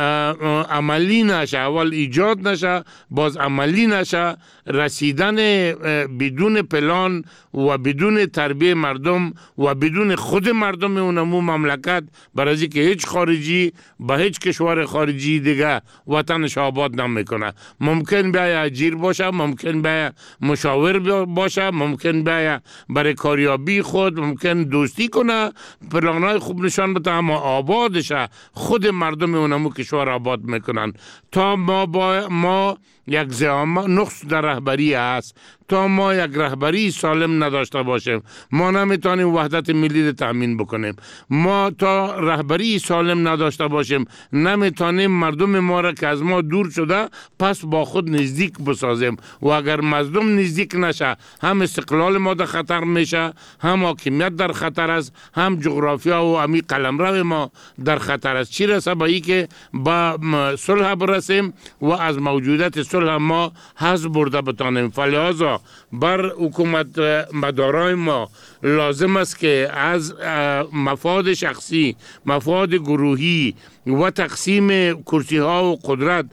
[SPEAKER 3] عملی نشه، اول ایجاد نشه باز عملی نشه، رسیدن بدون پلان و بدون تربیه مردم و بدون خود مردم اونمو مملکت برای که هیچ خارجی به هیچ کشور خارجی دیگه وطنش آباد نمیکنه. ممکن بیای اجیر باشه، ممکن بیای مشاور باشه، ممکن بیای برای کاریابی خود ممکن دوستی کنه، پلانای خوب نشان بده، اما آبادشه خود مردم اونمو کشور آباد میکنن. تا ما یک نقص در رهبری است، تا ما یک رهبری سالم نداشته باشیم ما نمیتونیم وحدت ملی رو تامین بکنیم. ما تا رهبری سالم نداشته باشیم نمیتونیم مردم ما را که از ما دور شده پس با خود نزدیک بسازیم و اگر مردم نزدیک نشه هم استقلال ما در خطر میشه، هم حاکمیت در خطر است، هم جغرافیا و امی قلمرو ما در خطر است. چی رسه به ای که با صلح برسیم و از موجودیت صلح ما حظ برده بتانیم. فلذا بر حکومت مدارای ما لازم است که از مفاد شخصی، مفاد گروهی و تقسیم کرسی ها و قدرت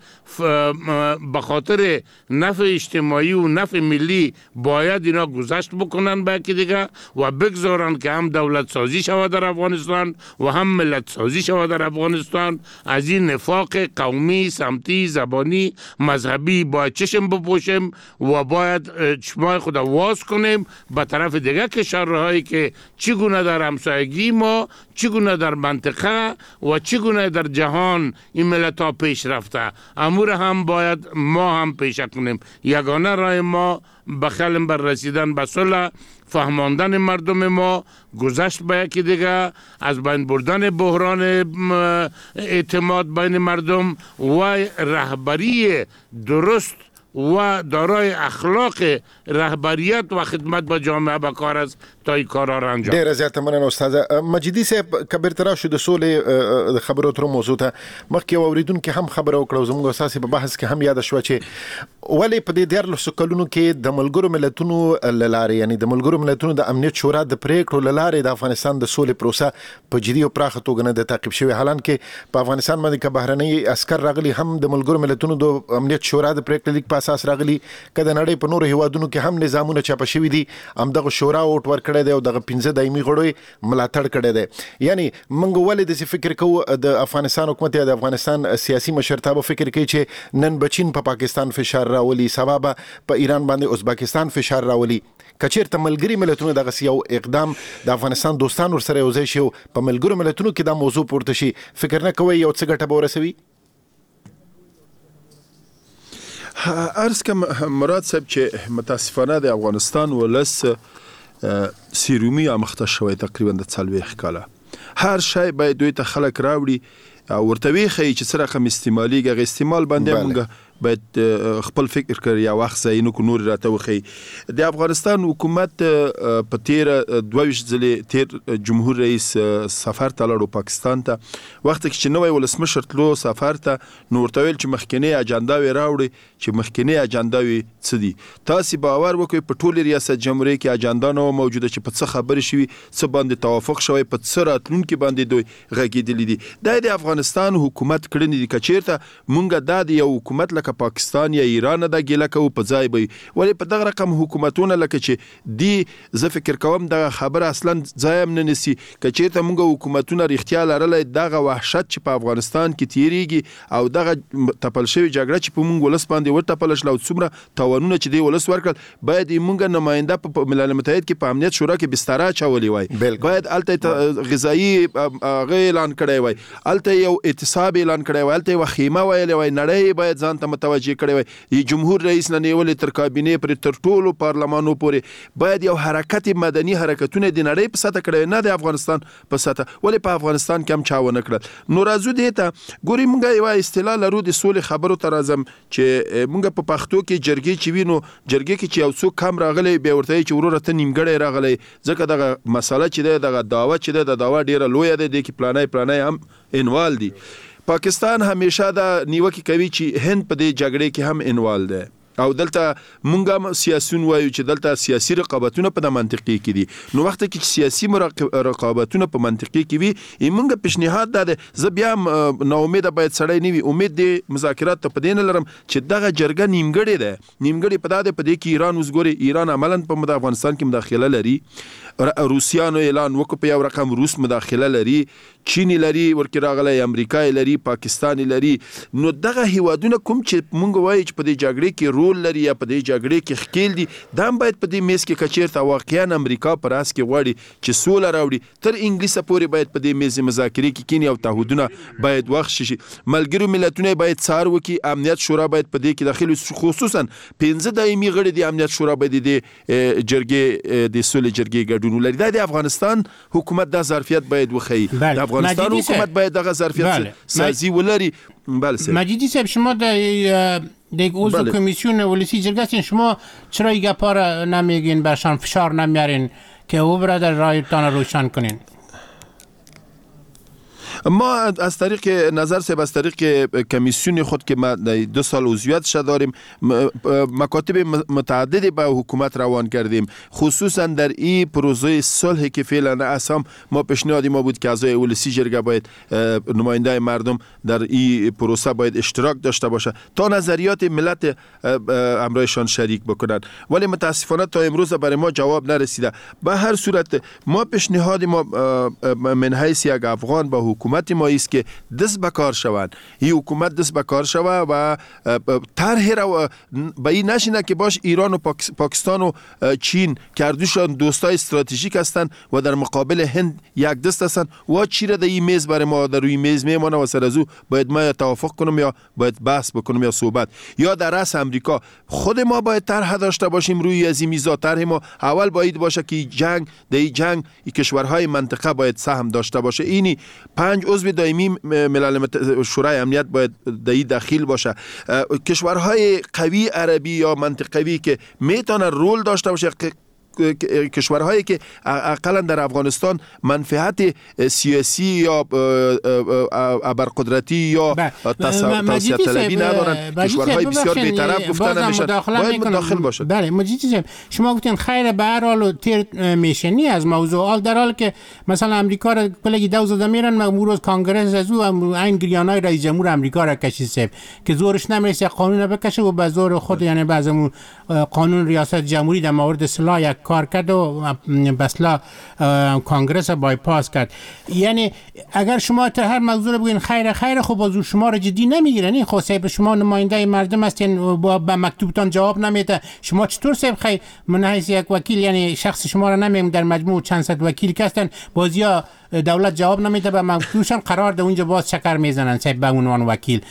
[SPEAKER 3] به خاطر نفع اجتماعی و نفع ملی باید اینا گذشت بکنن به یکی دیگه و بگذارن که هم دولت سازی شود در افغانستان و هم ملت سازی شود در افغانستان. از این نفاق قومی، سمتی، زبانی، مذهبی باید چشم بپوشیم و باید چشمای خود واز کنیم به طرف دیگه کشورهایی که چگونه در همسایگی ما، چگونه در منطقه و چگونه در جهان این ملت ها پیش رفته، امور هم باید ما هم پیش کنیم. یگانه راه ما بخلم بر رسیدن به صلح، فهماندن مردم ما، گذشت به یکی دیگه، از بین بردن بحران اعتماد بین مردم و رهبری درست و دارای اخلاق رهبریت و خدمت به جامعه به کار است تا این کارا را انجام.
[SPEAKER 1] ډیره زیاته مننه استاد مجیدي صاحب. کبیر ترا شو د سولې خبرو تر موضوع ته مخکې اوریدونکو هم خبرو کړو، زموږ اساسي په بحث کې هم یاد شو چې ولې په دې 14 کلونو کې د ملګرو ملتونو لاره، یعنی د ملګرو ملتونو د امنیت شورا د پریکړو لاره د افغانستان د سولې پروسه په جدي او پراخه توګه نه د تعقیب شوی، حالانکه په افغانستان باندې که بهرنۍ عسكر راغلي هم د ملګرو ملتونو د امنیت شورا د پریکړې لیک په اساس راغلي، کله نړۍ په نورو هیوادونو کې هم نظامونه چاپ شوی دي، هم دغه شورا اوټ ور کړی دی او دغه 15 دایمي غړي ملاتړ کړی دی. یعنی موږ ولې د فکر کوو د افغانستان حکومت یا د افغانستان سیاسي مشرتابه فکر کوي چې نن بچین په پاکستان فشار راولي، سبا په ایران باندې ازبکستان فشار راولي. کچیرته ملګری ملتونو دغه یو اقدام د افغانستان دوستان ور سره یوځای شي په ملګرو ملتونو کې دا موضوع پورته شي، فکر نه کوي یو څه ګټه به ورسوي؟
[SPEAKER 2] عرض کوم مراد صاحب چې متاسفانه د افغانستان ولس سیرومی امخته شوی تقریبا د 40 کاله، هر شی باید دوی ته خلک راوړي او ورته ویخی چې سره کوم استعمالي غ استعمال باندې موږ باید خپل فکر کړي یا وخت ځای نه کو نور راته وخی. د افغانستان حکومت په تیر 22 ځلې تیر جمهور رئیس سفر ته لاړو پاکستان ته، وخت کې چې نوې ولسمشر تلو سفر ته نو ورته ویل چې مخکنی اجنډا راوړي چې مخکنی اجنډا څه دي. تاسو باور وکړئ په ټول ریاست جمهوریت کې اجنډا نو موجوده چې په څه خبرې شوي، څه باندې توافق شوی، په څه راتلونکي باندې دوی غږېدلي دي. دا د افغانستان حکومت کړنې دي. که چیرته مونږ دا د یو حکومت لکه پاکستان یا ایران دا ګیله کوو په ځای به ولې په دغه رقم حکومتونه لکه چې دی زه فکر کوم دغه خبره اصلا ځای هم نه نیسي. که چیرته مونږ حکومتونه رښتیا لرلی دغه وحشت چې په افغانستان کې تیریږي او دغه تپل شوې جګړه چې په مونږ ولس باندې ورتپله شله او څومره تاوانونه چې دی ولس ورکړل، باید مونږ نماینده په ملل متحد کې په امنیت شورا کې بستره اچولې وای، باید الته غذایی اعلان کړی وای، الته یو اعتصاب اعلان کړی وای، الته یو خیمه ویلې وای، نړۍ باید ځان ته متوجه کړی وای. جمهور رئیس نه نیولې تر کابینې پر تر ټولو پارلمانو پورې باید یو حرکت مدني حرکتونه د نړۍ په سطح کړی نه د افغانستان په سطح. ولې په افغانستان کې هم چا ونه کړل؟ نو راځو دې ته ګوري مونږ یو اصطلاح لرو د سولې خبرو ته راځم چې مونږ په پښتو کې جرګې چې وینو جرګې کې چې یو څوک کم راغلی بیا ورته چې وروره ته نیمګړی راغلی ځکه دغه مسله چې دی دغه دعوه چې دی د دعوه ډیره لویه ده د کې پلانی هم انوال دي. پاکستان همیشه دا نیوکه کوي چې هند په دې جګړې کې هم انوال ده او دلته مونږ هم سیاسيون وایو چې دلته سیاسي رقابتونه په منطقي کې دي. نو وخت کې چې سیاسي رقابتونه په منطقي کې وي مونږ پیشنهاد ده زه بیا نو امید باید سړی نیوي امید د مذاکرات ته پدین لرم چې دغه جرګه نیمګړې ده. نیمګړې په داده په دې کې ایران وزګوري ایران عملاً په افغانستان کې مداخله لري، روسیانو اعلان وکړ په یو رقم، روس مداخله لري، چین لري ورکه راغلی، امریکا لري، پاکستان لري. نو دغه هیوادونه کوم چې مونږ وایي چې په دې جګړې کې رول لري یا په دې جګړې کې ښکیل دي دا باید په دې میز کې کچیرته واقعا امریکا پر اس کې غواړي چې سوله راوړي تر انګلیس پورې باید په دې میز مذاکرې کې کینی او تعهدونه باید وخت شي. ملګرو ملتونو باید څار وکي، امنیت شورا باید په دې کې داخلي، خصوصا 15 دایمي غړي د امنیت شورا باید د جرګې د سولې جرګې ګډون ولري. د افغانستان حکومت دا ظرفیت باید وخی، د افغانستان حکومت باید دغه ظرفیت سازی ولري. بله
[SPEAKER 4] مجیدی صاحب شما دیگه عضو کمیسیون ولسی جرگه هستین، شما چرا این گپا را نمیگین برشان فشار نمیارین که او برادر رایتان روشن کنین؟
[SPEAKER 2] ما از طریق نظر صاحب از طریق کمیسیون خود که ما 2 سال عضویتش داریم مکاتب متعددی به حکومت روان کردیم، خصوصا در این پروژه صلح که فعلا اسام ما پیشنهاد ما بود که اعضای ولسی جرگه باید نماینده مردم در این پروسه باید اشتراک داشته باشه تا نظریات ملت همراهشان شریک بکنند، ولی متاسفانه تا امروز برای ما جواب نرسیده. به هر صورت ما پیشنهاد ما من حیث یک افغان به حکومت ما است که دست به کار شوند، این حکومت دست به کار شود و طرح را به این نشینه که باش ایران و پاکستان و چین که اردوشان دوستای استراتژیک هستند و در مقابل هند یک دست هستند و چی را در این میز برای ما در روی میز میمانه و سر از او باید ما یا توافق کنم یا باید بحث بکنم یا صحبت یا در رأس امریکا خود ما باید طرح داشته باشیم روی از این میزا. طرح ما اول باید باشه که جنگ در این جنگ کشورهای منطقه باید سهم داشته باشه. اینی 5 عضو دائمی ملل شورای امنیت باید در داخل باشه. کشورهای قوی عربی یا منطقوی که میتونه رول داشته باشه، کشورهایی که اقلا در افغانستان منفعت سیاسی یا ابرقدرتی یا توسعه طلبی ندارن، کشورهای بسیار بی‌طرف گفته نمیشن، باید مداخل باشد.
[SPEAKER 4] بله مجید صاحب شما گفتین خیر به هر حال تیر میشنی از موضوع در حال که مثلا امریکا را کلی دوز داده میرن مامور کانگرس از او این گریانای رئیس جمهور امریکا را کشید صاحب که زورش نمیرسه قانون بکشه و به زور خود یعنی بعضمون قانون ریاست جمهوری در مورد سلاح یک کار کرد و بسلا کانگرس بایپاس کرد. یعنی اگر شما تر هر موضوع بگین خیر خب بازو شما را جدی نمیگیرن، خب صاحب شما نماینده مردم هستین با مکتوبتان جواب نمیده، شما چطور صاحب خیر من حیث یک وکیل یعنی شخص شما را نمیم در مجموع چند صد وکیل کستن بازیا دولت جواب نمیده به مکتوبشان قرار ده اونجا باز چکر میزنن صاحب به عنوان وکیل.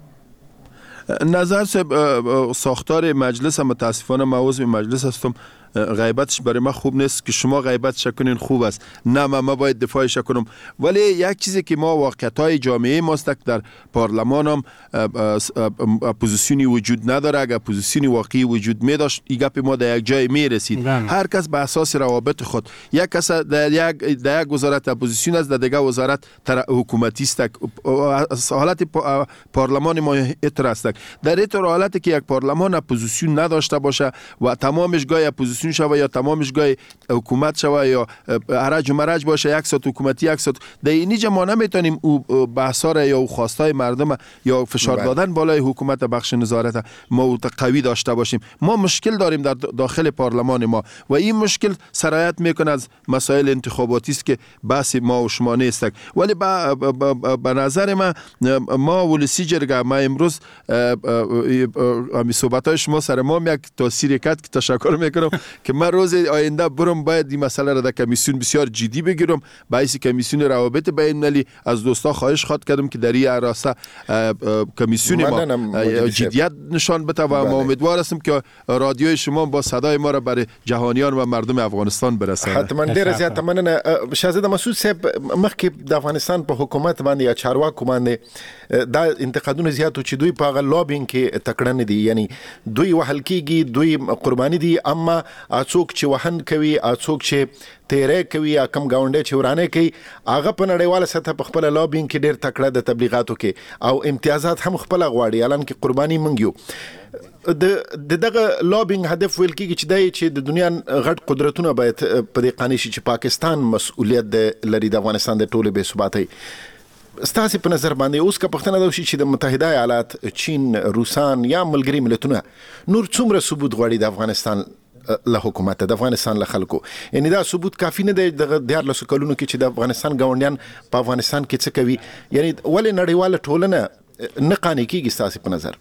[SPEAKER 2] نظر صاحب ساختار مجلس متاسفانه ما عضو مجلس هستم، غیبتش برای ما خوب نیست که شما غیبتش کنین خوب است. نه ما باید دفاعش کنم. ولی یک چیزی که ما واقعیت‌های جامعه ماست در پارلمان هم اپوزیسیونی وجود نداره. اگر اپوزیسیونی واقعی وجود می داشت این گپ ما در یک جای می رسید. هر کس به اساس روابط خود، یک کس در یک وزارت اپوزیسیون است، در دیگر وزارت حکومتی است. حالت پارلمان ما اینطور است. در اینطور حالتی که یک پارلمان اپوزیسیون نداشته باشه و تمامش گای اپوزیسیون شوه یا تمامش گای حکومت شوه یا هرج و مرج باشه، یک ساعت حکومتی یک ساعت، در اینجا ما نمیتونیم او بحثا یا او خواستای مردم یا فشار دادن بالای حکومت بخش نظارت ما قوی داشته باشیم. ما مشکل داریم در داخل پارلمان ما و این مشکل سرایت میکنه از مسائل انتخاباتی است که بحث ما و شما نیست. ولی به نظر ما ولسی جرگه، ما امروز صحبت‌های شما سر ما یک تاثیر کرد که تشکر میکنم که من روز آینده برم باید این مسئله را در کمیسیون بسیار جدی بگیرم. باعث کمیسیون روابط بین‌المللی از دوستا خواهش کردم که در این راسته کمیسیون ما جدیت نشان بده و ما امیدوار هستم که رادیوی شما با صدای ما را برای جهانیان و مردم افغانستان برسانه.
[SPEAKER 1] حتما ډیر زیات مننه. شاهزاده مسعود صاحب، مخکې د افغانستان په حکومت باندې یا چارواکو باندې دا انتقادونه زیاتو چې دوی په لابینګ کې تکړه نه دي، یعنی دوی وهل کیږي، دوی قرباني دي، اما څوک چې وهن کوي، څوک چې تیرې کوي یا کم گاونډي چې ورانه کوي، هغه په نړیواله سطح په خپل لابینګ کې ډیر تکړه د تبلیغاتو کې او امتیازات هم خپل غواړي، الان کې قرباني منګیو. دغه لابینګ هدف ویل کیږي چې دای چې د دنیا غټ قدرتونه باید په دې قانون شي چې پاکستان مسؤلیت لري د افغانستان د ټولې بې ثباتۍ. ستاسو په نظر باندې اوس که پښتنه دا شي چې د متحده ایالات، چین، روسان یا ملګری ملتونه نور څومره ثبوت غواړي د افغانستان له حکومت، د افغانستان له خلکو، یعنی دا ثبوت کافی نه دی د 14 کلونو کې چې د افغانستان گاونډیان په افغانستان کې څه کوي، یعنی ولې نړیواله ټولنه نه قانع کیږي ستاسو په نظر؟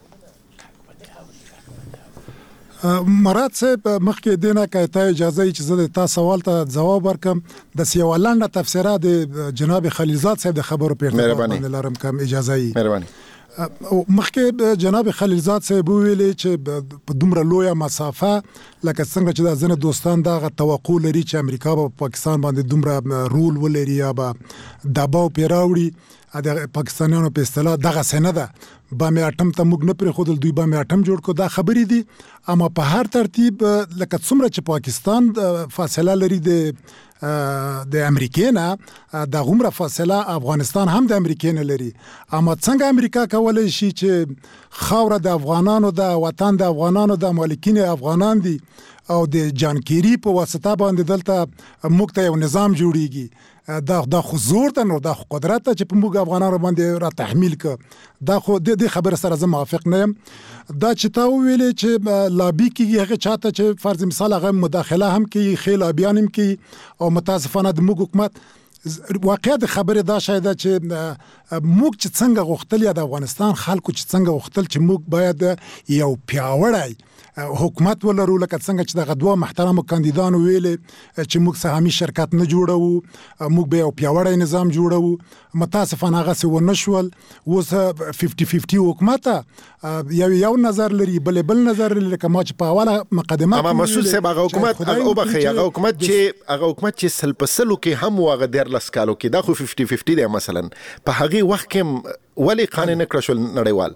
[SPEAKER 5] مراد صاحب، مخکې دینه که ته اجازه چې زه د تا سوال ته جواب ورکم، د یو لنډه تفسیره د جناب خلیلزاد صاحب د خبرو په ارتباط باندې لرم کوم اجازه یې. مهرباني. مخکې جناب خلیلزاد صاحب ویلي چې په دومره لویه مسافه لکه څنګه چې د ځینې دوستان دغه توقع لري چې امریکا په پاکستان باندې دومره رول ولري یا به دباو پرې راوړي، د پاکستانیانو په اصطلاح دغه څه نه ده. بام اټم ته موږ نه پرېښودل، دوی بام اټم جوړ کړو، دا خبرې دي. اما په هر ترتیب لکه څومره چې پاکستان فاصله لري د امریکا نه، د غومره فاصله افغانستان هم د امریکا نه لري. اما څنګه امریکا کولای شي چې خاوره د افغانانو د وطن د افغانانو د مالکین افغانان دي او د جانکيري په واسطه باندې دلته موږ ته یو نظام جوړیږي، دا خو زور ته نو دا خو قدرت ته چې په موږ افغانانو باندې را تحمیل ک، دا خو د خبره سره زه موافق نه یم. دا چې تا ویلې چې لابي کیږي، هغه چاته چې فرض مثال هغه مداخله هم کوي، خیل لابیان هم کوي، او متاسفانه د موږ حکومت واقعا د خبره دا شاید چې موږ چې څنګه غوښتل یا د افغانستان خلکو چې څنګه غوښتل چې موږ باید یو پیاوړی حکومت ولرو، لکه څنګه چې د دوه محترمو کاندیدانو ویلې چې موږ سهامي شرکت نه جوړو، موږ به یو پیاوړی نظام جوړو. متاسفانه هغه څه ونه شول. اوس 50-50 حکومت یو نظر لري، بل نظر لري. کما چې په اوله مقدمه
[SPEAKER 1] اما مسعود صاحب هغه حکومت او بخي هغه حکومت چې سلپسلو کې هم واغ ډیر لسکالو کې دا خو 50-50 دی. مثلا په هغه وخت کې ولی قانون کړشل نړیوال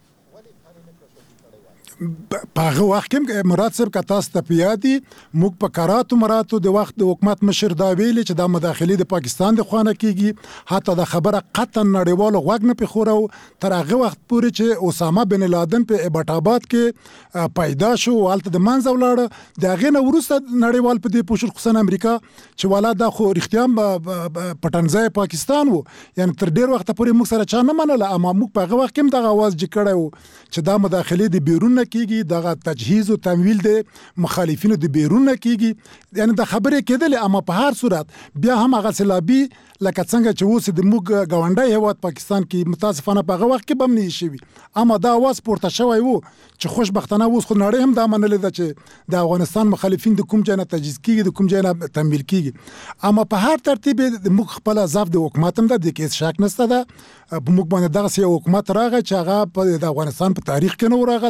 [SPEAKER 5] په هغه وخت کې مراد صاحب که تاسو ته پیادي موږ په کاراتو مراتو د وخت د حکومت مشر دا ویلي چې دا مداخلي د پاکستان د خوانه کیږي. حتی د خبره قطعا نړیوالو غوږ نه پخورو تر هغه وخت پورې چې اسامه بن لادن په ایبټ آباد کې پیدا شو، هلته د منځ ولاړه. د هغې نه وروسته نړیوال په دې پوښل، خصوصا امریکا چې والا دا خو رښتیا پټنځای پاکستان وو، یعنی تر ډیر وخت پورې موږ سره چا نه منله. اما موږ په هغه وخت کې هم دغه اواز جګ کړی وو چې دا مداخلې د بیرون کیږي، دغه تجهیز او تمویل د مخالفینو د بیرون کیږي، یعنی د خبرې کېدل. اما په هر صورت بیا هم هغه سلابي لکه څنګه چې اوس د موږ گاونډي هیواد پاکستان کې متاسفانه په هغه وخت کې بم نه شي. اما دا اواز پورته شوی وو چې خوشبختانه اوس خو نړۍ هم دا منلې ده چې د افغانستان مخالفین د کوم ځای نه تجهیز کیږي، د کوم ځای نه تمویل کیږي. اما په هر ترتیب موږ خپل ضعف د حکومت هم د کې شک نشته ده. موږ باندې دغه یو حکومت راغی چې هغه په د افغانستان په تاریخ کې نه راغلی،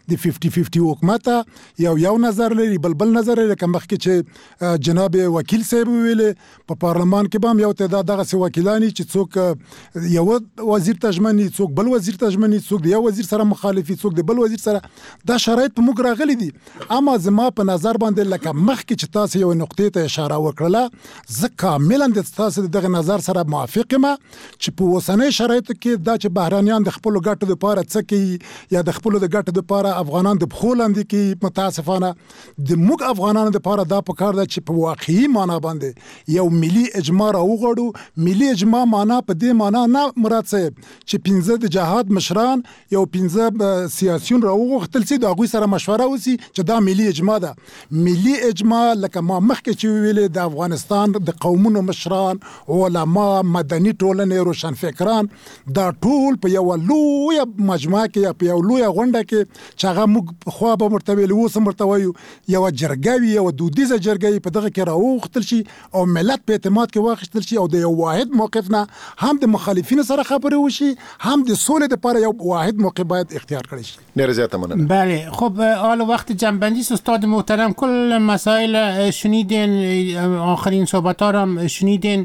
[SPEAKER 5] د 50-50 حکومت یو نظر لري بل نظر لري کوم وخت چې جناب وکیل صاحب ویلې په پارلمان کې هم یو تعداد دغه سي وکیلانی چې څوک یو وزیر تجمنی څوک بل وزیر تجمنی څوک د یو وزیر سره مخالفي څوک د بل وزیر سره دا شرایط په موږ راغلي دي اما زما په نظر باندې لکه مخکې چې تاسو یو نقطې ته اشاره وکړه زه کاملا د تاسو دغه نظر سره موافق یم چې په اوسنۍ شرایطو کې دا چې بهرانيان د خپل ګټو لپاره څه کوي یا د خپل د ګټو لپاره افغانان د بخولاندې کې متاسفانه د موږ افغانانو لپاره دا پکار ده چې په واقعي معنی باندې یو ملي اجماع راوغړو ملي اجماع معنی په دې معنی نه مراد صاحب چې 15 د جهاد مشران یو 15 سیاسيون راوغختل سي د هغوی سره مشوره وسی چې دا ملي اجماع ده ملي اجماع لکه ما مخکې چې ویلې د افغانستان د قومونو مشران علما مدني ټولنې روشنفکران دا ټول په یو لوی مجمع کې یا په یو لوی غونډه کې چې هغه موږ خو به مرتبه لوس مرتبه یو جرګوي یو دودیزه جرګوي په دغه کې راوختل شي او ملت په اعتماد کې واخیستل شي او د یو واحد موقف نه هم د مخالفینو سره خبرې وشي هم د سولې لپاره یو واحد موقف باید اختیار کړی شي.
[SPEAKER 1] ډېر زیاته مننه.
[SPEAKER 4] بله خب حالا وقت جنبندی استاد محترم کل مسائل شنیدین آخرین صحبت ها هم شنیدین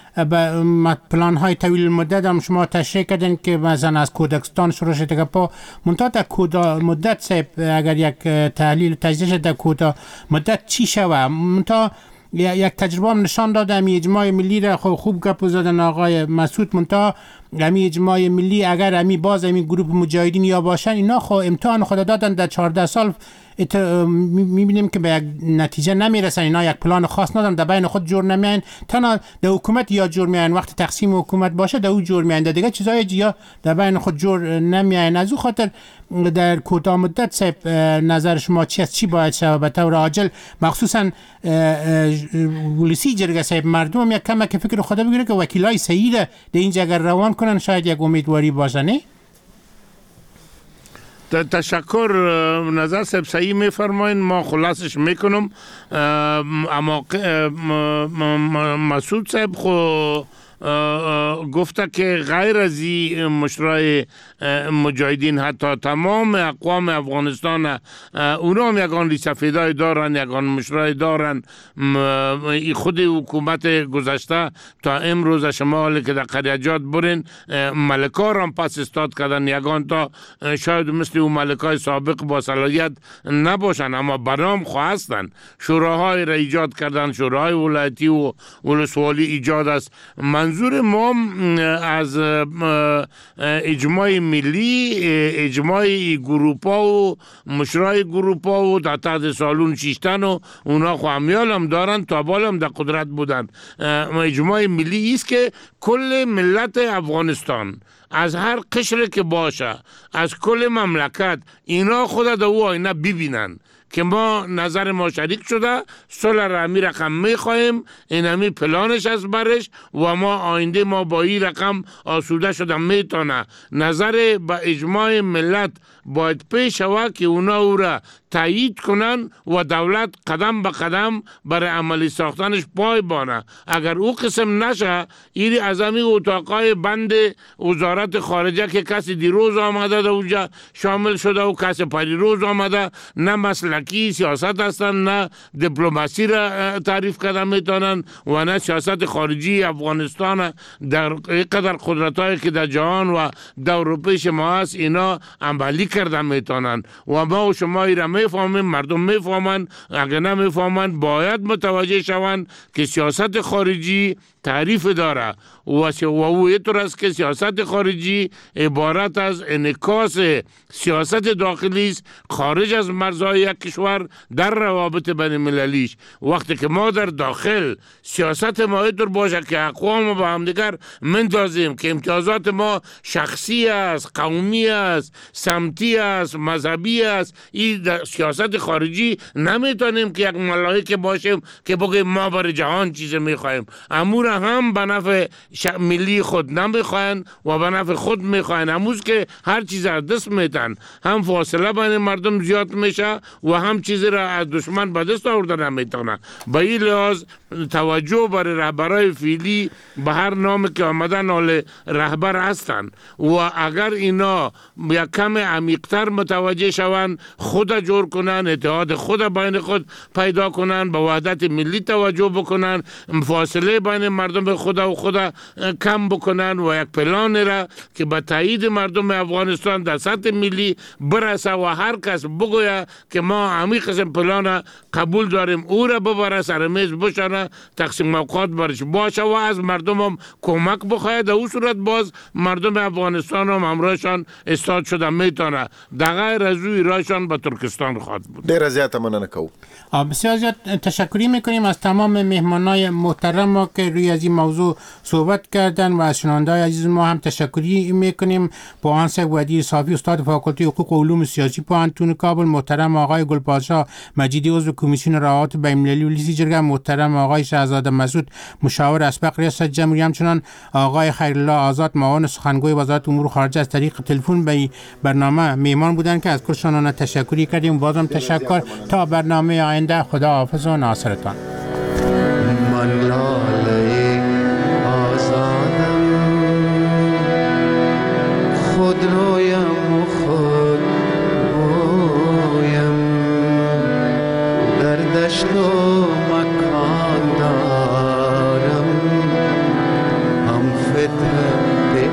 [SPEAKER 4] پلان های طویل المدت هم شما تشریح کردین که مثلا از کودکستان شروع شده که پا منتها در کوتاه مدت صاحب اگر یک تحلیل تجزیه در کوتاه مدت چی شود منتها یک تجربه هم نشان داده امی اجماع ملی را خوب گپ زدن آقای مسعود منتها امی اجماع ملی اگر امی باز امی گروه مجاهدین یا باشن اینا خو امتحان خود دادن در 14 سال میبینیم که به یک نتیجه نمیرسن اینا یک پلان خاص ندارن در بین خود جور نمیان تنها در حکومت یا جور میان وقت تقسیم حکومت باشه در او جور میان در دیگه چیزای یا در بین خود جور نمیان از او خاطر در کوتاه مدت صاحب نظر شما چی است چی باید شود به طور عاجل مخصوصا ولسی جرگه صاحب مردم هم یک کم که فکر خدا بگیره که وکیلای صحیح در اینجا اگر روان کنن شاید یک امیدواری باشه نه
[SPEAKER 3] تشکر نظر صاحب صحیح میفرمایین ما خلاصش میکنم اما مسعود صاحب خو گفته که غیر از این مشرای مجاهدین حتی تمام اقوام افغانستان اونا هم یکان ریسفیدای دارن یکان مشرای دارن خود حکومت گذشته تا امروز شما که در قریجات برین ملکار هم پس استاد کردن یکان تا شاید مثل اون ملکای سابق با صلاحیت نباشن اما برام خواه هستن شوراهای را ایجاد کردن شوراهای ولایتی و ولسوالی ایجاد است منظور ما از اجماع ملی اجماع گروپا و مشرای گروپا و در تحت سالون شیشتن و اونا خوامیال هم دارن تا بال هم در قدرت بودن اجماع ملی است که کل ملت افغانستان از هر قشر که باشه از کل مملکت اینا خود در او آینه ببینن که ما نظر ما شریک شده صلح رحمی رقم میخواهیم این همی پلانش از برش و ما آینده ما با این رقم آسوده شده میتونه نظر با اجماع ملت باید پیش شود که اونا او را تایید کنن و دولت قدم به قدم برای عملی ساختنش پای بانه اگر او قسم نشه ایری از همی اتاقای بند وزارت خارجه که کسی دیروز آمده در اونجا شامل شده و کسی پریروز آمده نه مسلکی سیاست هستن نه دیپلماسی را تعریف کرده میتونن و نه سیاست خارجی افغانستان در قدر قدرتایی که در جهان و در اروپای ما هست اینا عملی کرده میتونن و ما و شما ایرا میفهمیم مردم میفهمن اگر نمیفهمن باید متوجه شوند که سیاست خارجی تعریف داره و او اینطور است که سیاست خارجی عبارت از انعکاس سیاست داخلی است خارج از مرزهای یک کشور در روابط بین المللیش وقتی که ما در داخل سیاست ما اینطور باشه که اقوام با همدیگر مندازیم که امتیازات ما شخصی است قومی است سمتی است مذهبی است این سیاست خارجی نمیتونیم که یک ملائکه باشیم که بگیم ما برای جهان چیز میخوایم امور هم به نفع ملی خود نمیخواین و به نفع خود میخواین. امروز که هر چیز از دست میتن، هم فاصله بین مردم زیاد میشه و هم چیزی را از دشمن به دست آورده نمیتونه. به این لحاظ توجه برای رهبرای فعلی به هر نام که آمدن حال رهبر هستند و اگر اینا یک کم عمیق‌تر متوجه شوند، خود جور کنن، اتحاد خود بین خود پیدا کنن، به وحدت ملی توجه بکنن، فاصله بین مردم خود و خود کم بکنن و یک پلان را که به تایید مردم افغانستان در سطح ملی برسه و هر کس بگوید که ما همین قسم پلان قبول داریم، او را ببره سر میز بشانه، تقسیم اوقات برش باشه و از مردم هم کمک بخواهد. در او صورت باز مردم افغانستان هم همراهشان استاد شده میتونه. در غیر از او رایشان به ترکستان خواهد بود.
[SPEAKER 1] ډیره زیاته مننه کوم.
[SPEAKER 4] بسیار زیاد تشکری میکنیم از تمام مهمانای محترم ما که روی از این موضوع صحبت کردن و از شنونده‌های عزیز ما هم تشکری میکنیم. پوهانس ودیر صافی استاد فاکولته حقوق و علوم سیاسی پوهنتون کابل، محترم آقای گلپاشا مجیدی عضو کمیسیون روابط بین‌المللی و لیزی جرگه، محترم آقای شهزاده مسعود مشاور اسبق ریاست جمهوری، همچنان آقای خیرالله آزاد معاون سخنگوی وزارت امور خارجه از طریق تلفن به برنامه مهمان بودن که از کلشان تشکری کردیم. بازم تشکر. تا برنامه آینده خدا حافظ و ناصرتان.
[SPEAKER 12] من لاله آزادم، خود رویم و خود بویم، در دشت و مکان دارم، هم فطرت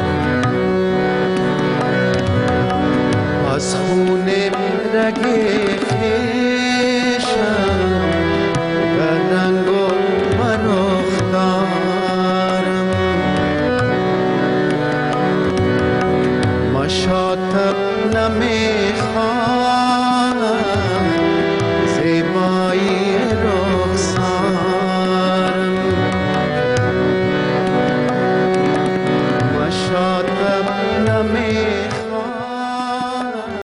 [SPEAKER 12] رگ